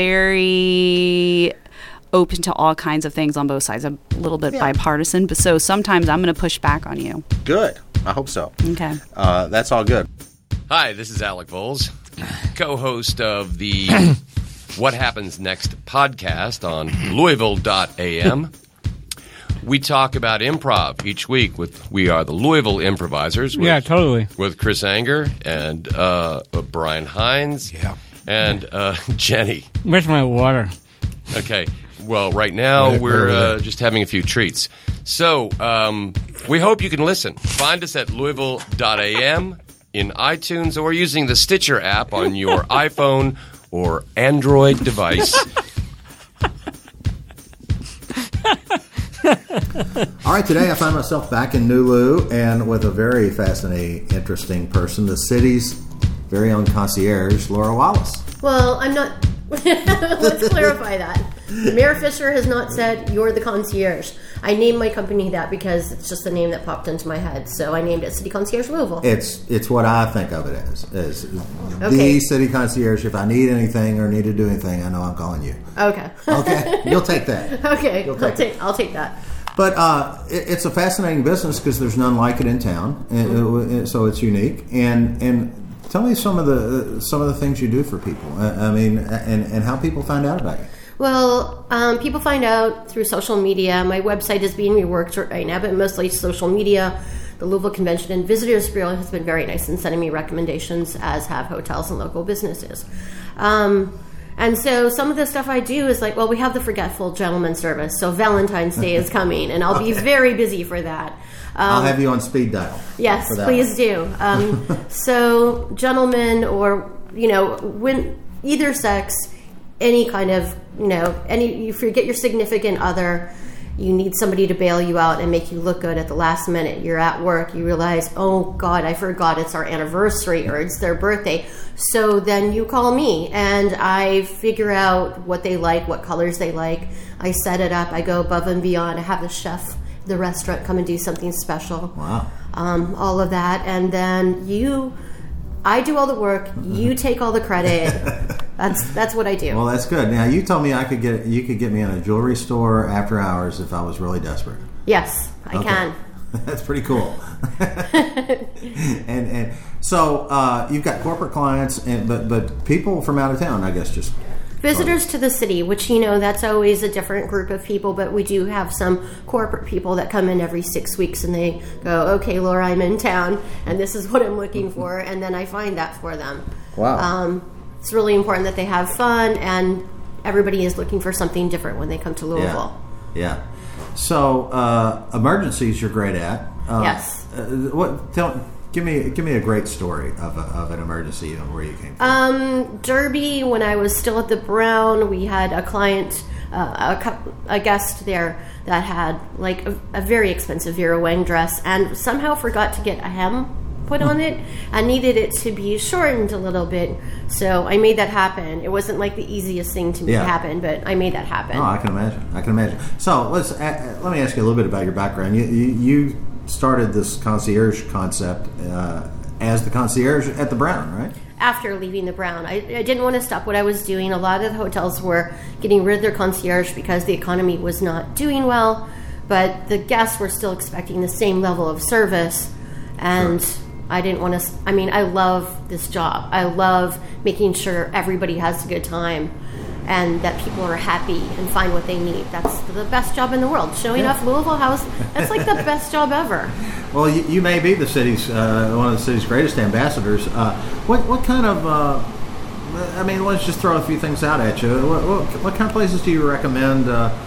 very open to all kinds of things on both sides. I'm a little bit Yeah. bipartisan, but so sometimes I'm going to push back on you. Good. I hope so. Okay. Uh, that's all good. Hi, this is Alec Voles, co-host of the What Happens Next podcast on Louisville dot A M. We talk about improv each week with We Are the Louisville Improvisers. With, Yeah, totally. With Chris Anger and uh, Brian Hines. Yeah. And uh, Jenny. Where's my water? Okay. Well, right now Right, we're right, right. uh, just having a few treats. So um, we hope you can listen. Find us at Louisville dot A M in iTunes or using the Stitcher app on your iPhone or Android device. All right, today I find myself back in Nulu and with a very fascinating, interesting person, the city's very own concierge, Laura Wallace. Well, I'm not. Let's clarify that. Mayor Fisher has not said you're the concierge. I named my company that because it's just the name that popped into my head. So I named it City Concierge Louisville. It's it's what I think of it as, as Okay. the city concierge. If I need anything or need to do anything, I know I'm calling you. Okay. Okay, you'll take that. Okay, You'll I'll take take I'll take that. But uh, it, it's a fascinating business because there's none like it in town, and Mm-hmm. uh, so it's unique. And and tell me some of the uh, some of the things you do for people. I, I mean, and and how people find out about you. Well, um, people find out through social media. My website is being reworked right now, but mostly social media. The Louisville Convention and Visitors Bureau has been very nice in sending me recommendations, as have hotels and local businesses. Um, and so some of the stuff I do is like, well, we have the Forgetful Gentleman service, so Valentine's Day is coming, and I'll be Okay. very busy for that. Um, I'll have you on speed dial. Yes, for that please one. do. Um, so, gentlemen, or you know, when either sex, any kind of, you know, any, you forget your significant other, you need somebody to bail you out and make you look good at the last minute. You're at work, you realize, oh God, I forgot it's our anniversary or it's their birthday. So then you call me and I figure out what they like, what colors they like. I set it up, I go above and beyond. I have the chef, the restaurant come and do something special. Wow. Um, all of that. And then you, I do all the work, you take all the credit. That's that's what I do. Well, that's good. Now, you told me I could get you could get me in a jewelry store after hours if I was really desperate. Yes, I Okay. can. That's pretty cool. and and so uh, you've got corporate clients, and but but people from out of town, I guess, just Visitors to the city, which, you know, that's always a different group of people, but we do have some corporate people that come in every six weeks and they go, okay, Laura, I'm in town and this is what I'm looking for, and then I find that for them. Wow. Um, it's really important that they have fun, and everybody is looking for something different when they come to Louisville. Yeah. yeah. So uh, emergencies, you're great at. Uh, Yes. Uh, what? Tell. Give me, give me a great story of, a, of an emergency and where you came from. Um, Derby, when I was still at the Brown, we had a client, uh, a, cou- a guest there that had like a, a very expensive Vera Wang dress and somehow forgot to get a hem put on it and needed it to be shortened a little bit. So I made that happen. It wasn't like the easiest thing to make Yeah. happen, but I made that happen. Oh, I can imagine. I can imagine. So let's uh, let me ask you a little bit about your background. You you, you started this concierge concept uh, as the concierge at the Brown, right? After leaving the Brown, I, I didn't want to stop what I was doing. A lot of the hotels were getting rid of their concierge because the economy was not doing well, but the guests were still expecting the same level of service, and Sure. I didn't want to. I mean, I love this job. I love making sure everybody has a good time and that people are happy and find what they need. That's the best job in the world. Showing Yeah. off Louisville House, that's like the best job ever. Well, you, you may be the city's uh, one of the city's greatest ambassadors. Uh, what what kind of? Uh, I mean, let's just throw a few things out at you. What, what, what kind of places do you recommend? Uh,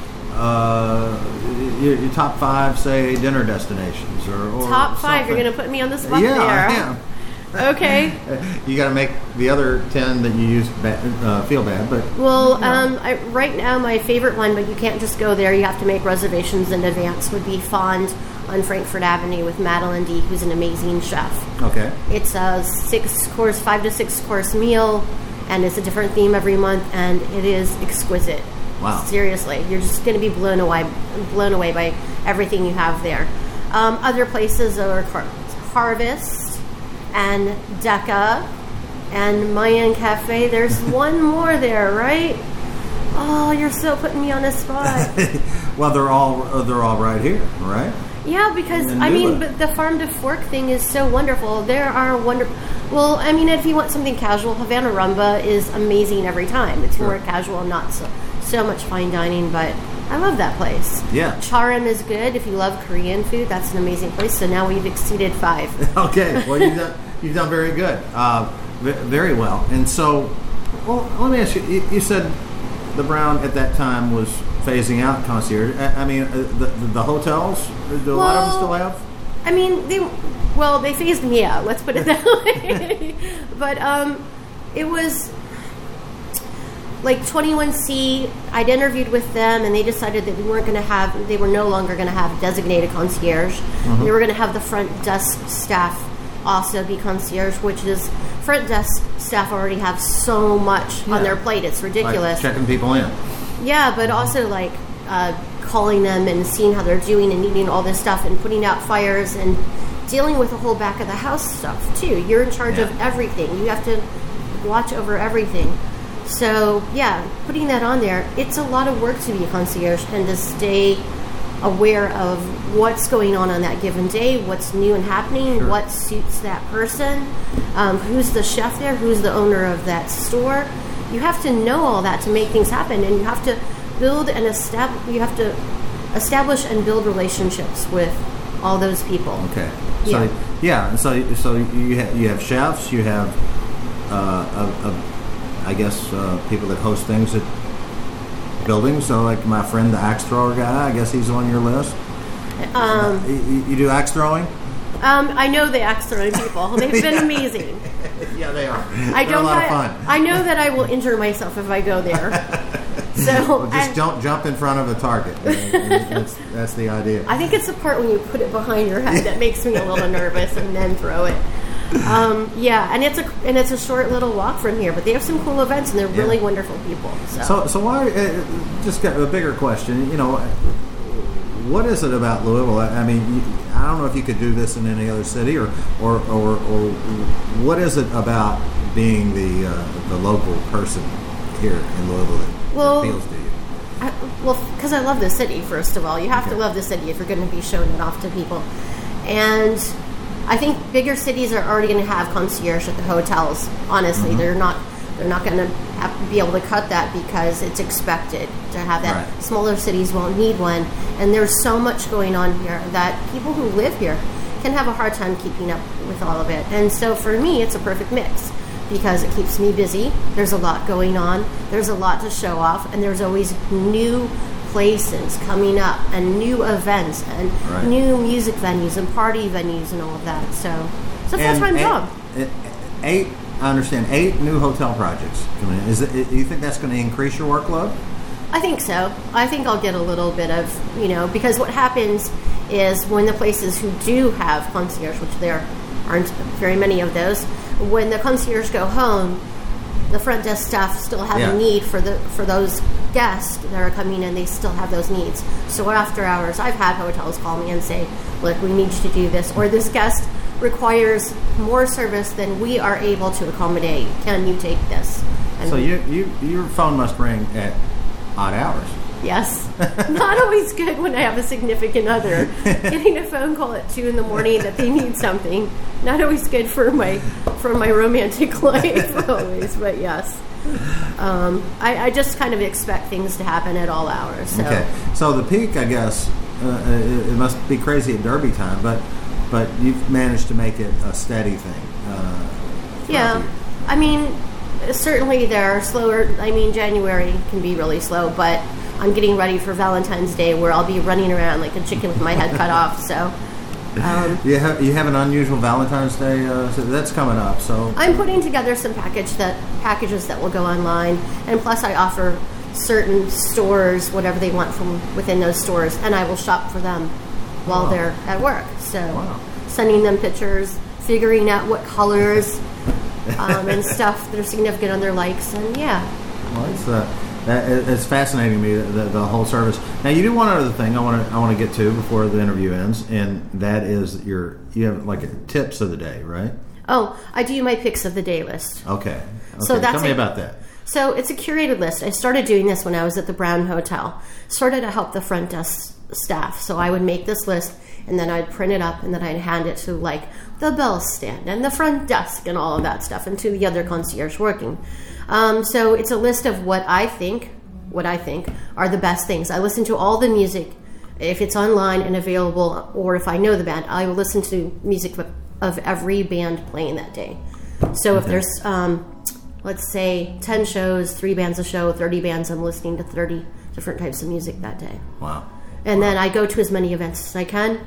uh, your, your top five, say, dinner destinations, or, or Top five, you're something. going to put me on the spot Yeah, there. I am. Okay. You got to make the other ten that you use ba- uh, feel bad, but Well, um, I, right now my favorite one, but you can't just go there. You have to make reservations in advance. Would be Fond on Frankfurt Avenue with Madeline D, who's an amazing chef. okay. It's a six course, five to six course meal, and it's a different theme every month, and it is exquisite. Wow. Seriously, you're just going to be blown away, blown away by everything you have there. Um, other places are Har- Harvest and Decca and Mayan Cafe. There's one more there, right? Oh, you're still putting me on the spot. Well, they're all uh, they're all right here, right? Yeah, because And I do mean, it. but the farm to fork thing is so wonderful. There are wonderful. Well, I mean, if you want something casual, Havana Rumba is amazing every time. It's more Sure. casual, not so so much fine dining, but I love that place. Yeah. Charim is good if you love Korean food. That's an amazing place. So now we've exceeded five. Okay. Well, you've done you've done very good, uh, v- very well. And so, well, let me ask you. You, you said the Brown at that time was phasing out concierge. I, I mean, uh, the, the the hotels. Do a lot of them still have? I mean, they well, they phased me out. Let's put it that way. But um, it was like twenty-one C. I'd interviewed with them, and they decided that we weren't going to have. They were no longer going to have designated concierge. Mm-hmm. They were going to have the front desk staff also be concierge, which is front desk staff already have so much Yeah. on their plate. It's ridiculous. Like checking people in. Yeah, but also like uh, calling them and seeing how they're doing and needing all this stuff and putting out fires and dealing with the whole back of the house stuff too. You're in charge Yeah. of everything. You have to watch over everything. So yeah, putting that on there, it's a lot of work to be a concierge and to stay aware of what's going on on that given day, what's new and happening, Sure. what suits that person, um, who's the chef there, who's the owner of that store. You have to know all that to make things happen, and you have to build and establish. You have to establish and build relationships with all those people. Okay. So Yeah. yeah. So so you have you have chefs. You have uh, a, a, I guess uh, people that host things at buildings. So like my friend, the axe thrower guy. I guess he's on your list. Um, You, you do axe throwing? Um, I know the External people. They've been amazing. Yeah, they are. I They're don't. a lot I, of fun. I know that I will injure myself if I go there. So Well, just I, don't jump in front of a target. that's, that's the idea. I think it's the part when you put it behind your head that makes me a little nervous, and then throw it. Um, yeah, and it's a and it's a short little walk from here, but they have some cool events, and they're Yeah. really wonderful people. So, So, so why? Uh, just got a bigger question. You know, what is it about Louisville? I I mean, you, I don't know if you could do this in any other city, or or or, or what is it about being the uh, the local person here in Louisville that Well, appeals to you? I, well, because I love the city. First of all, you have Okay. to love the city if you're going to be showing it off to people. And I think bigger cities are already going to have concierge at the hotels. Honestly, Mhm. they're not. They're not going to be able to cut that because it's expected to have that. Right. Smaller cities won't need one, and there's so much going on here that people who live here can have a hard time keeping up with all of it. And so for me, it's a perfect mix because it keeps me busy. There's a lot going on. There's a lot to show off, and there's always new places coming up and new events and Right. new music venues and party venues and all of that. So it's a And full-time eight- job. Eight, eight, I understand, eight new hotel projects coming in. Is it, do you think that's going to increase your workload? I think so. I think I'll get a little bit of, you know, because what happens is when the places who do have concierge, which there aren't very many of those, when the concierge go home, the front desk staff still have Yeah. a need for the for those guests that are coming in. They still have those needs. So after hours, I've had hotels call me and say, look, we need you to do this, or this guest requires more service than we are able to accommodate. Can you take this? And So you, you your phone must ring at odd hours. Yes. Not always good when I have a significant other. Getting a phone call at two in the morning that they need something. Not always good for my for my romantic life always, but yes. Um, I, I just kind of expect things to happen at all hours. So. Okay. So the peak, I guess, uh, it, it must be crazy at Derby time, but but you've managed to make it a steady thing. Uh, throughout the Yeah. year. I mean, certainly there are slower. I mean, January can be really slow, but I'm getting ready for Valentine's Day where I'll be running around like a chicken with my head cut off. So um, you have you have an unusual Valentine's Day. Uh, so that's coming up. So I'm putting together some package that packages that will go online, and plus I offer certain stores whatever they want from within those stores, and I will shop for them while Wow. they're at work. So Wow. sending them pictures, figuring out what colors um, and stuff that are significant on their likes, and yeah. well, it's uh, that, it- it's fascinating to me the, the whole service. Now you do one other thing I want to I want to get to before the interview ends, and that is your you have like a tips of the day, right? Oh, I do my picks of the day list. Okay. Okay. So that's Tell me a- about that. So it's a curated list. I started doing this when I was at the Brown Hotel, sort of to help the front desk staff. So I would make this list, and then I'd print it up, and then I'd hand it to like the bell stand and the front desk and all of that stuff, and to the other concierge working. Um, so it's a list of what I think, what I think are the best things. I listen to all the music. If it's online and available, or if I know the band, I will listen to music of- of every band playing that day. So if Okay. there's um, let's say ten shows, three bands a show, thirty bands, I'm listening to thirty different types of music that day. Wow. And then I go to as many events as I can.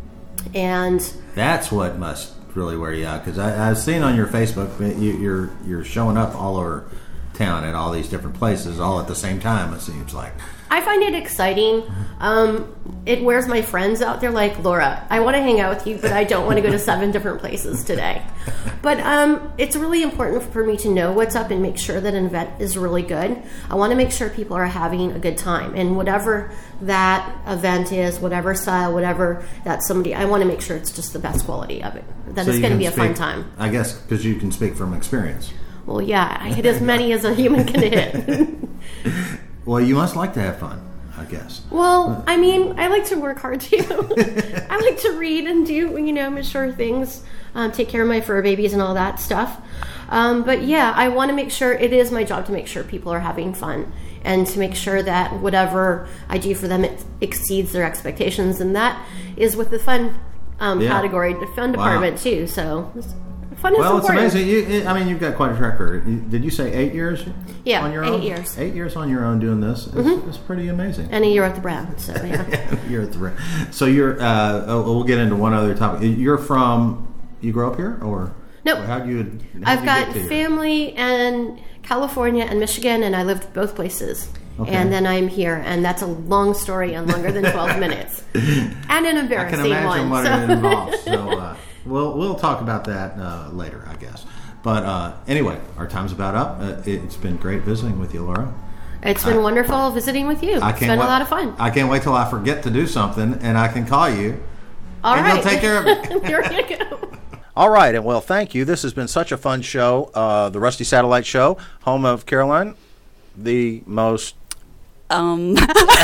And That's what must really wear you out, because I've seen on your Facebook that you, you're you're showing up all over town at all these different places all at the same time. It seems like. I find it exciting. Um, it wears my friends out. They're like, Laura, I want to hang out with you, but I don't want to go to seven different places today. But um, it's really important for me to know what's up and make sure that an event is really good. I want to make sure people are having a good time. And whatever that event is, whatever style, whatever that somebody, I want to make sure it's just the best quality of it. That So it's you going to can be a fun speak- time. I guess because you can speak from experience. Well, yeah, I hit as many as a human can hit. Well, you must like to have fun, I guess. Well, I mean, I like to work hard too. I like to read and do, you know, mature things, um, take care of my fur babies and all that stuff. Um, but yeah, I want to make sure it is my job to make sure people are having fun and to make sure that whatever I do for them it exceeds their expectations, and that is with the fun um, Yeah. category, the fun Wow. department too. So it's Fun is well, it's important. amazing. You, I mean, you've got quite a track record. You- Did you say eight years? Yeah, on your eight own? years. Eight years on your own doing this. It's, Mhm. it's pretty amazing. And a year at the Brown. So yeah. You're at the ra- so you're. Uh, oh, we'll get into one other topic. You're from. You grew up here, or Nope. How do you? how'd I've you got get to here? family in California and Michigan, and I lived both places. Okay. And then I'm here, and that's a long story and longer than twelve minutes, and an I embarrassing can imagine one. what so. it involves. So uh, we'll we'll talk about that uh, later, I guess. But uh, anyway, our time's about up. Uh, it's been great visiting with you, Laura. It's been I- wonderful visiting with you. I It's can't been wait, a lot of fun. I can't wait till I forget to do something and I can call you. All and right, you'll take care of it. Here you go. All right, and well, thank you. This has been such a fun show. Uh, the Rusty Satellite Show, home of Caroline, the most. Um,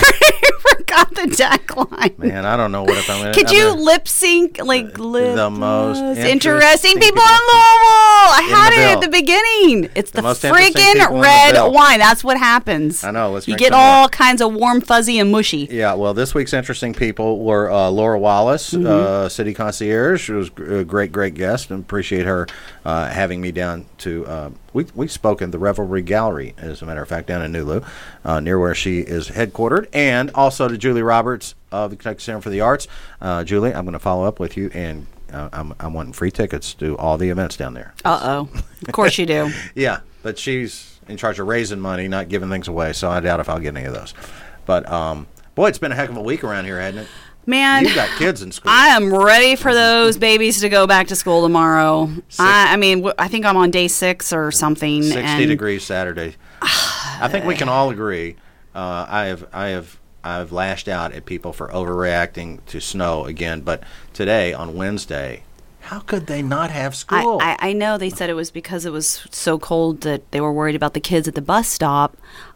I forgot the tagline. Man, I don't know what if I'm going to. Could you lip sync like lip the most interesting, interesting people people in Louisville? I in had the it at bill. the beginning. It's The the, most interesting people in freaking the red bill. wine. That's what happens. I know. Let's You drink get some more. all kinds of warm, fuzzy, and mushy. Yeah, well, this week's interesting people were uh, Laura Wallace, Mhm. uh, City Concierge. She was a great, great guest, and appreciate her uh, having me down to. Uh, we we spoke in the Revelry Gallery, as a matter of fact, down in Nulu, uh, near where she is headquartered, and also to Julie Roberts of the Kentucky Center for the Arts. Uh, Julie, I'm going to follow up with you, and uh, I'm I'm wanting free tickets to all the events down there. Uh oh. Of course you do. Yeah, but she's in charge of raising money, not giving things away, so I doubt if I'll get any of those. But, um, boy, it's been a heck of a week around here, hasn't it? Man, You've got kids in school. I am ready for those babies to go back to school tomorrow. I, I mean, w- I think I'm on day six or something. sixty and degrees Saturday. I think we can all agree. Uh, I have, I have, I've lashed out at people for overreacting to snow again. But today, on Wednesday, how could they not have school? I, I, I know they said it was because it was so cold that they were worried about the kids at the bus stop.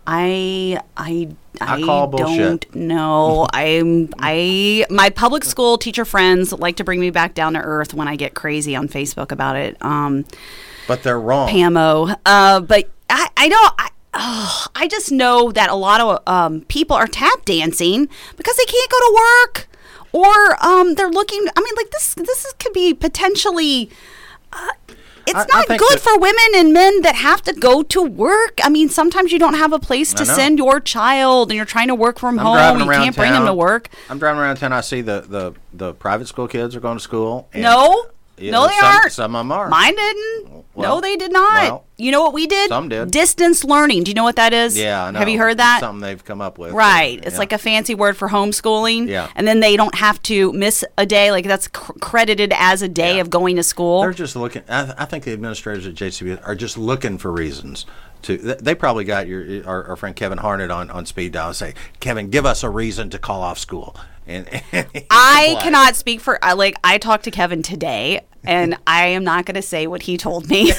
I I I I, call bullshit. don't know. I'm I my public school teacher friends like to bring me back down to earth when I get crazy on Facebook about it. Um, but they're wrong. Pamo. Uh, but I I know I. Oh, I just know that a lot of um, people are tap dancing because they can't go to work, or um, they're looking. I mean, like this. This is, could be potentially. Uh, it's I- I not think good that- for women and men that have to go to work. I mean, sometimes you don't have a place to I know. send your child, and you're trying to work from I'm home. driving You around can't bring them to town. work. I'm driving around town. I see the, the, the private school kids are going to school. and- No, Yeah, no, they some, aren't. Some of them are. Mine didn't. Well, no, they did not. well, you know what we did? some did. Distance learning. Do you know what that is? Yeah, I know. Have you heard It's that? something they've come up with. Right. It's Yeah. like a fancy word for homeschooling. Yeah. And then they don't have to miss a day. Like that's cr- credited as a day of going to school. They're just looking. I, th- I think the administrators at J C B are just looking for reasons to. th- They probably got your our, our friend Kevin Harnett on, on speed dial and say, Kevin, give us a reason to call off school. And, and I reply. cannot speak for. I like. I talked to Kevin today, and I am not going to say what he told me.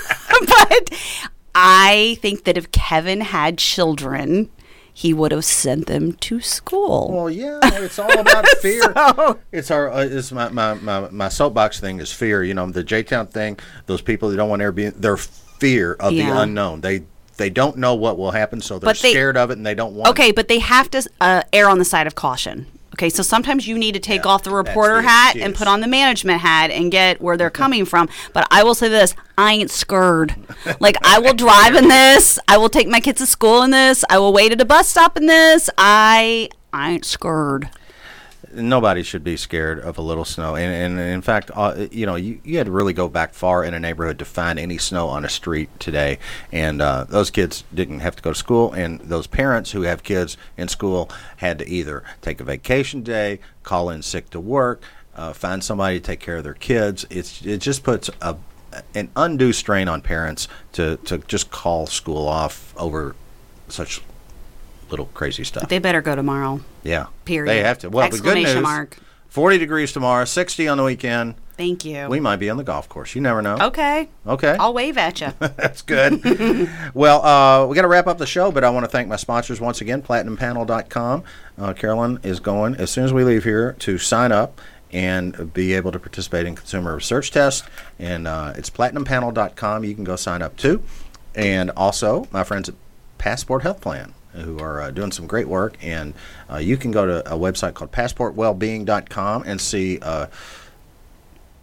But I think that if Kevin had children, he would have sent them to school. Well, yeah, it's all about fear. It's our. Uh, it's my, my, my, my soapbox thing is fear. You know, the J-Town thing. Those people that don't want Airbnb, their fear of Yeah. the unknown. They they don't know what will happen, so they're But they- scared of it, and they don't want. Okay, but they have to uh, err on the side of caution. Okay, so sometimes you need to take off the reporter the hat and excuse. put on the management hat and get where they're coming from. But I will say this, I ain't scared. Like, I will drive in this. I will take my kids to school in this. I will wait at a bus stop in this. I, I ain't scared. Nobody should be scared of a little snow, and, and in fact, uh, you know, you, you had to really go back far in a neighborhood to find any snow on a street today, and uh, those kids didn't have to go to school, and those parents who have kids in school had to either take a vacation day, call in sick to work, uh, find somebody to take care of their kids. It's it just puts a an undue strain on parents to, to just call school off over such little crazy stuff. They better go tomorrow. Yeah. Period. They have to. Well, the good Exclamation news, mark. forty degrees tomorrow, sixty on the weekend. Thank you. We might be on the golf course. You never know. Okay. Okay. I'll wave at you. That's good. Well, uh, we got to wrap up the show, but I want to thank my sponsors once again, platinum panel dot com. Uh, Carolyn is going, as soon as we leave here, to sign up and be able to participate in consumer research tests. And uh, it's platinum panel dot com. You can go sign up, too. And also, my friends at Passport Health Plan, who are uh, doing some great work. And uh, you can go to a website called passport wellbeing dot com and see uh,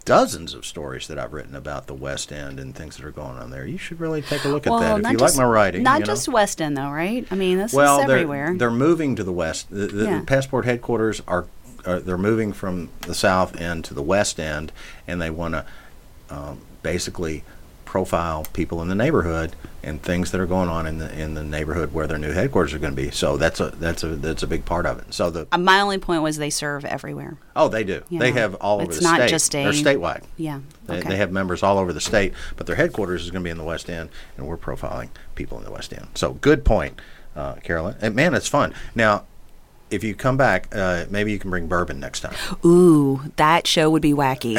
dozens of stories that I've written about the West End and things that are going on there. You should really take a look at well, that if not you just, like my writing. Not you know? just West End, though, right? I mean, this well, is they're, everywhere. they're moving to the West. The, the, Yeah. the Passport headquarters are, are they're moving from the South End to the West End, and they want to um, basically profile people in the neighborhood and things that are going on in the in the neighborhood where their new headquarters are going to be. So that's a that's a that's a big part of it. So the Uh, my only point was they serve everywhere. oh they do You they know, have all over it's the not state. just a- They're statewide. Yeah. They, Okay. they have members all over the state, but their headquarters is going to be in the West End, and we're profiling people in the West End. So good point, uh, Carolyn. And man, it's fun. Now, if you come back, uh, maybe you can bring bourbon next time. Ooh, that show would be wacky.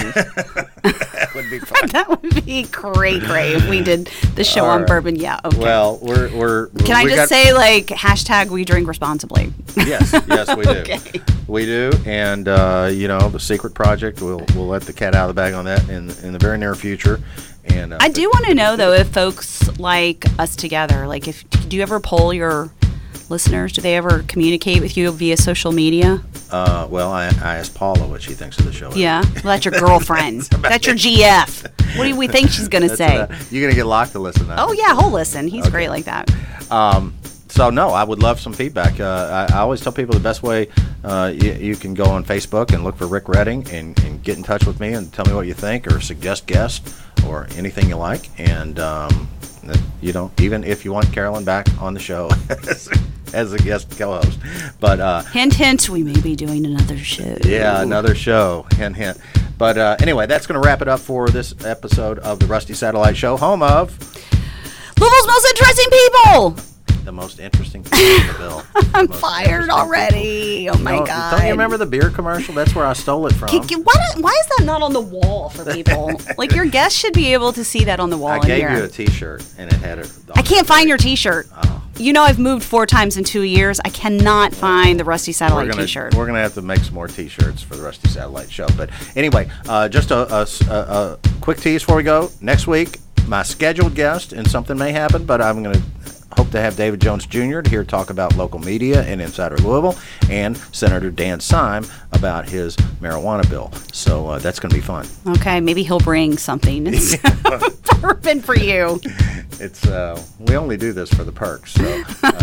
That would be fun. That would be great, great if we did the show All on right. bourbon. Yeah, okay. Well, we're we're. Can I we just got- say, like, hashtag we drink responsibly? Yes, yes, we do. Okay. We do, and uh, you know, the secret project. We'll we'll let the cat out of the bag on that in in the very near future. And uh, I do want to know, though, if folks like us together, like, if do you ever poll your listeners? Do they ever communicate with you via social media? Uh, well, I, I asked Paula what she thinks of the show. Yeah, well, that's your girlfriend. That's your G F. What do we think she's gonna That's say? about- you're gonna get locked to listen. Oh yeah, he'll listen. He's Okay. great like that. Um, so no, I would love some feedback. Uh, I, I always tell people the best way uh, you, you can go on Facebook and look for Rick Redding and, and get in touch with me and tell me what you think or suggest guests or anything you like. And um, you know, even if you want Carolyn back on the show as, as a guest co-host, but uh, Hint, hint. We may be doing another show. yeah, another show. Hint, hint. But uh, anyway, that's going to wrap it up for this episode of the Rusty Satellite Show, home of Louisville's most interesting people. the most interesting people in the bill. I'm fired already. Oh my No, god! Don't you remember the beer commercial? That's where I stole it from. Can- can- Why, do- why is that not on the wall for people? Like your guests should be able to see that on the wall I in gave here. you a T-shirt, and it had a. I can't find your T-shirt. Oh. You know I've moved four times in two years. I cannot find the Rusty We're Satellite gonna, T-shirt. we're gonna have to make some more T-shirts for the Rusty Satellite Show. But anyway, uh, just a, a s- a- a quick tease before we go. Next week, my scheduled guest, and something may happen, but I'm gonna hope to have David Jones Junior to here talk about local media and Insider Louisville, and Senator Dan Syme about his marijuana bill. So uh, that's gonna be fun. Okay, maybe he'll bring something. It's bourbon for you. It's uh, we only do this for the perks, so,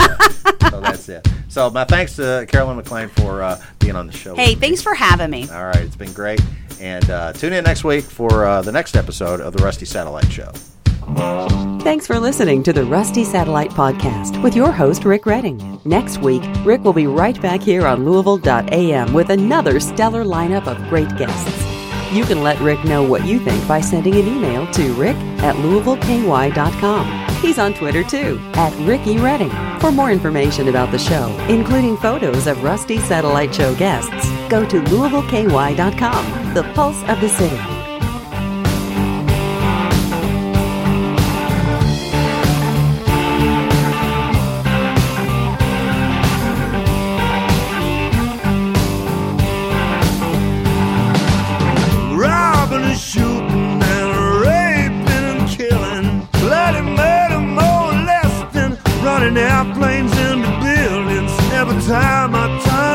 uh, so that's it. So my thanks to Carolyn McLean for uh, being on the show. Hey, thanks for having me. All right, it's been great. And uh, tune in next week for uh, the next episode of the Rusty Satellite Show. Thanks for listening to the Rusty Satellite Podcast with your host, Rick Redding. Next week, Rick will be right back here on Louisville dot A M with another stellar lineup of great guests. You can let Rick know what you think by sending an email to rick at louisville k y dot com. He's on Twitter too, at Ricky Redding. For more information about the show, including photos of Rusty Satellite Show guests, go to louisville k y dot com, the pulse of the city. Robbing and shooting and raping and killing, bloody murder, molesting, running airplanes into buildings. Every time I turn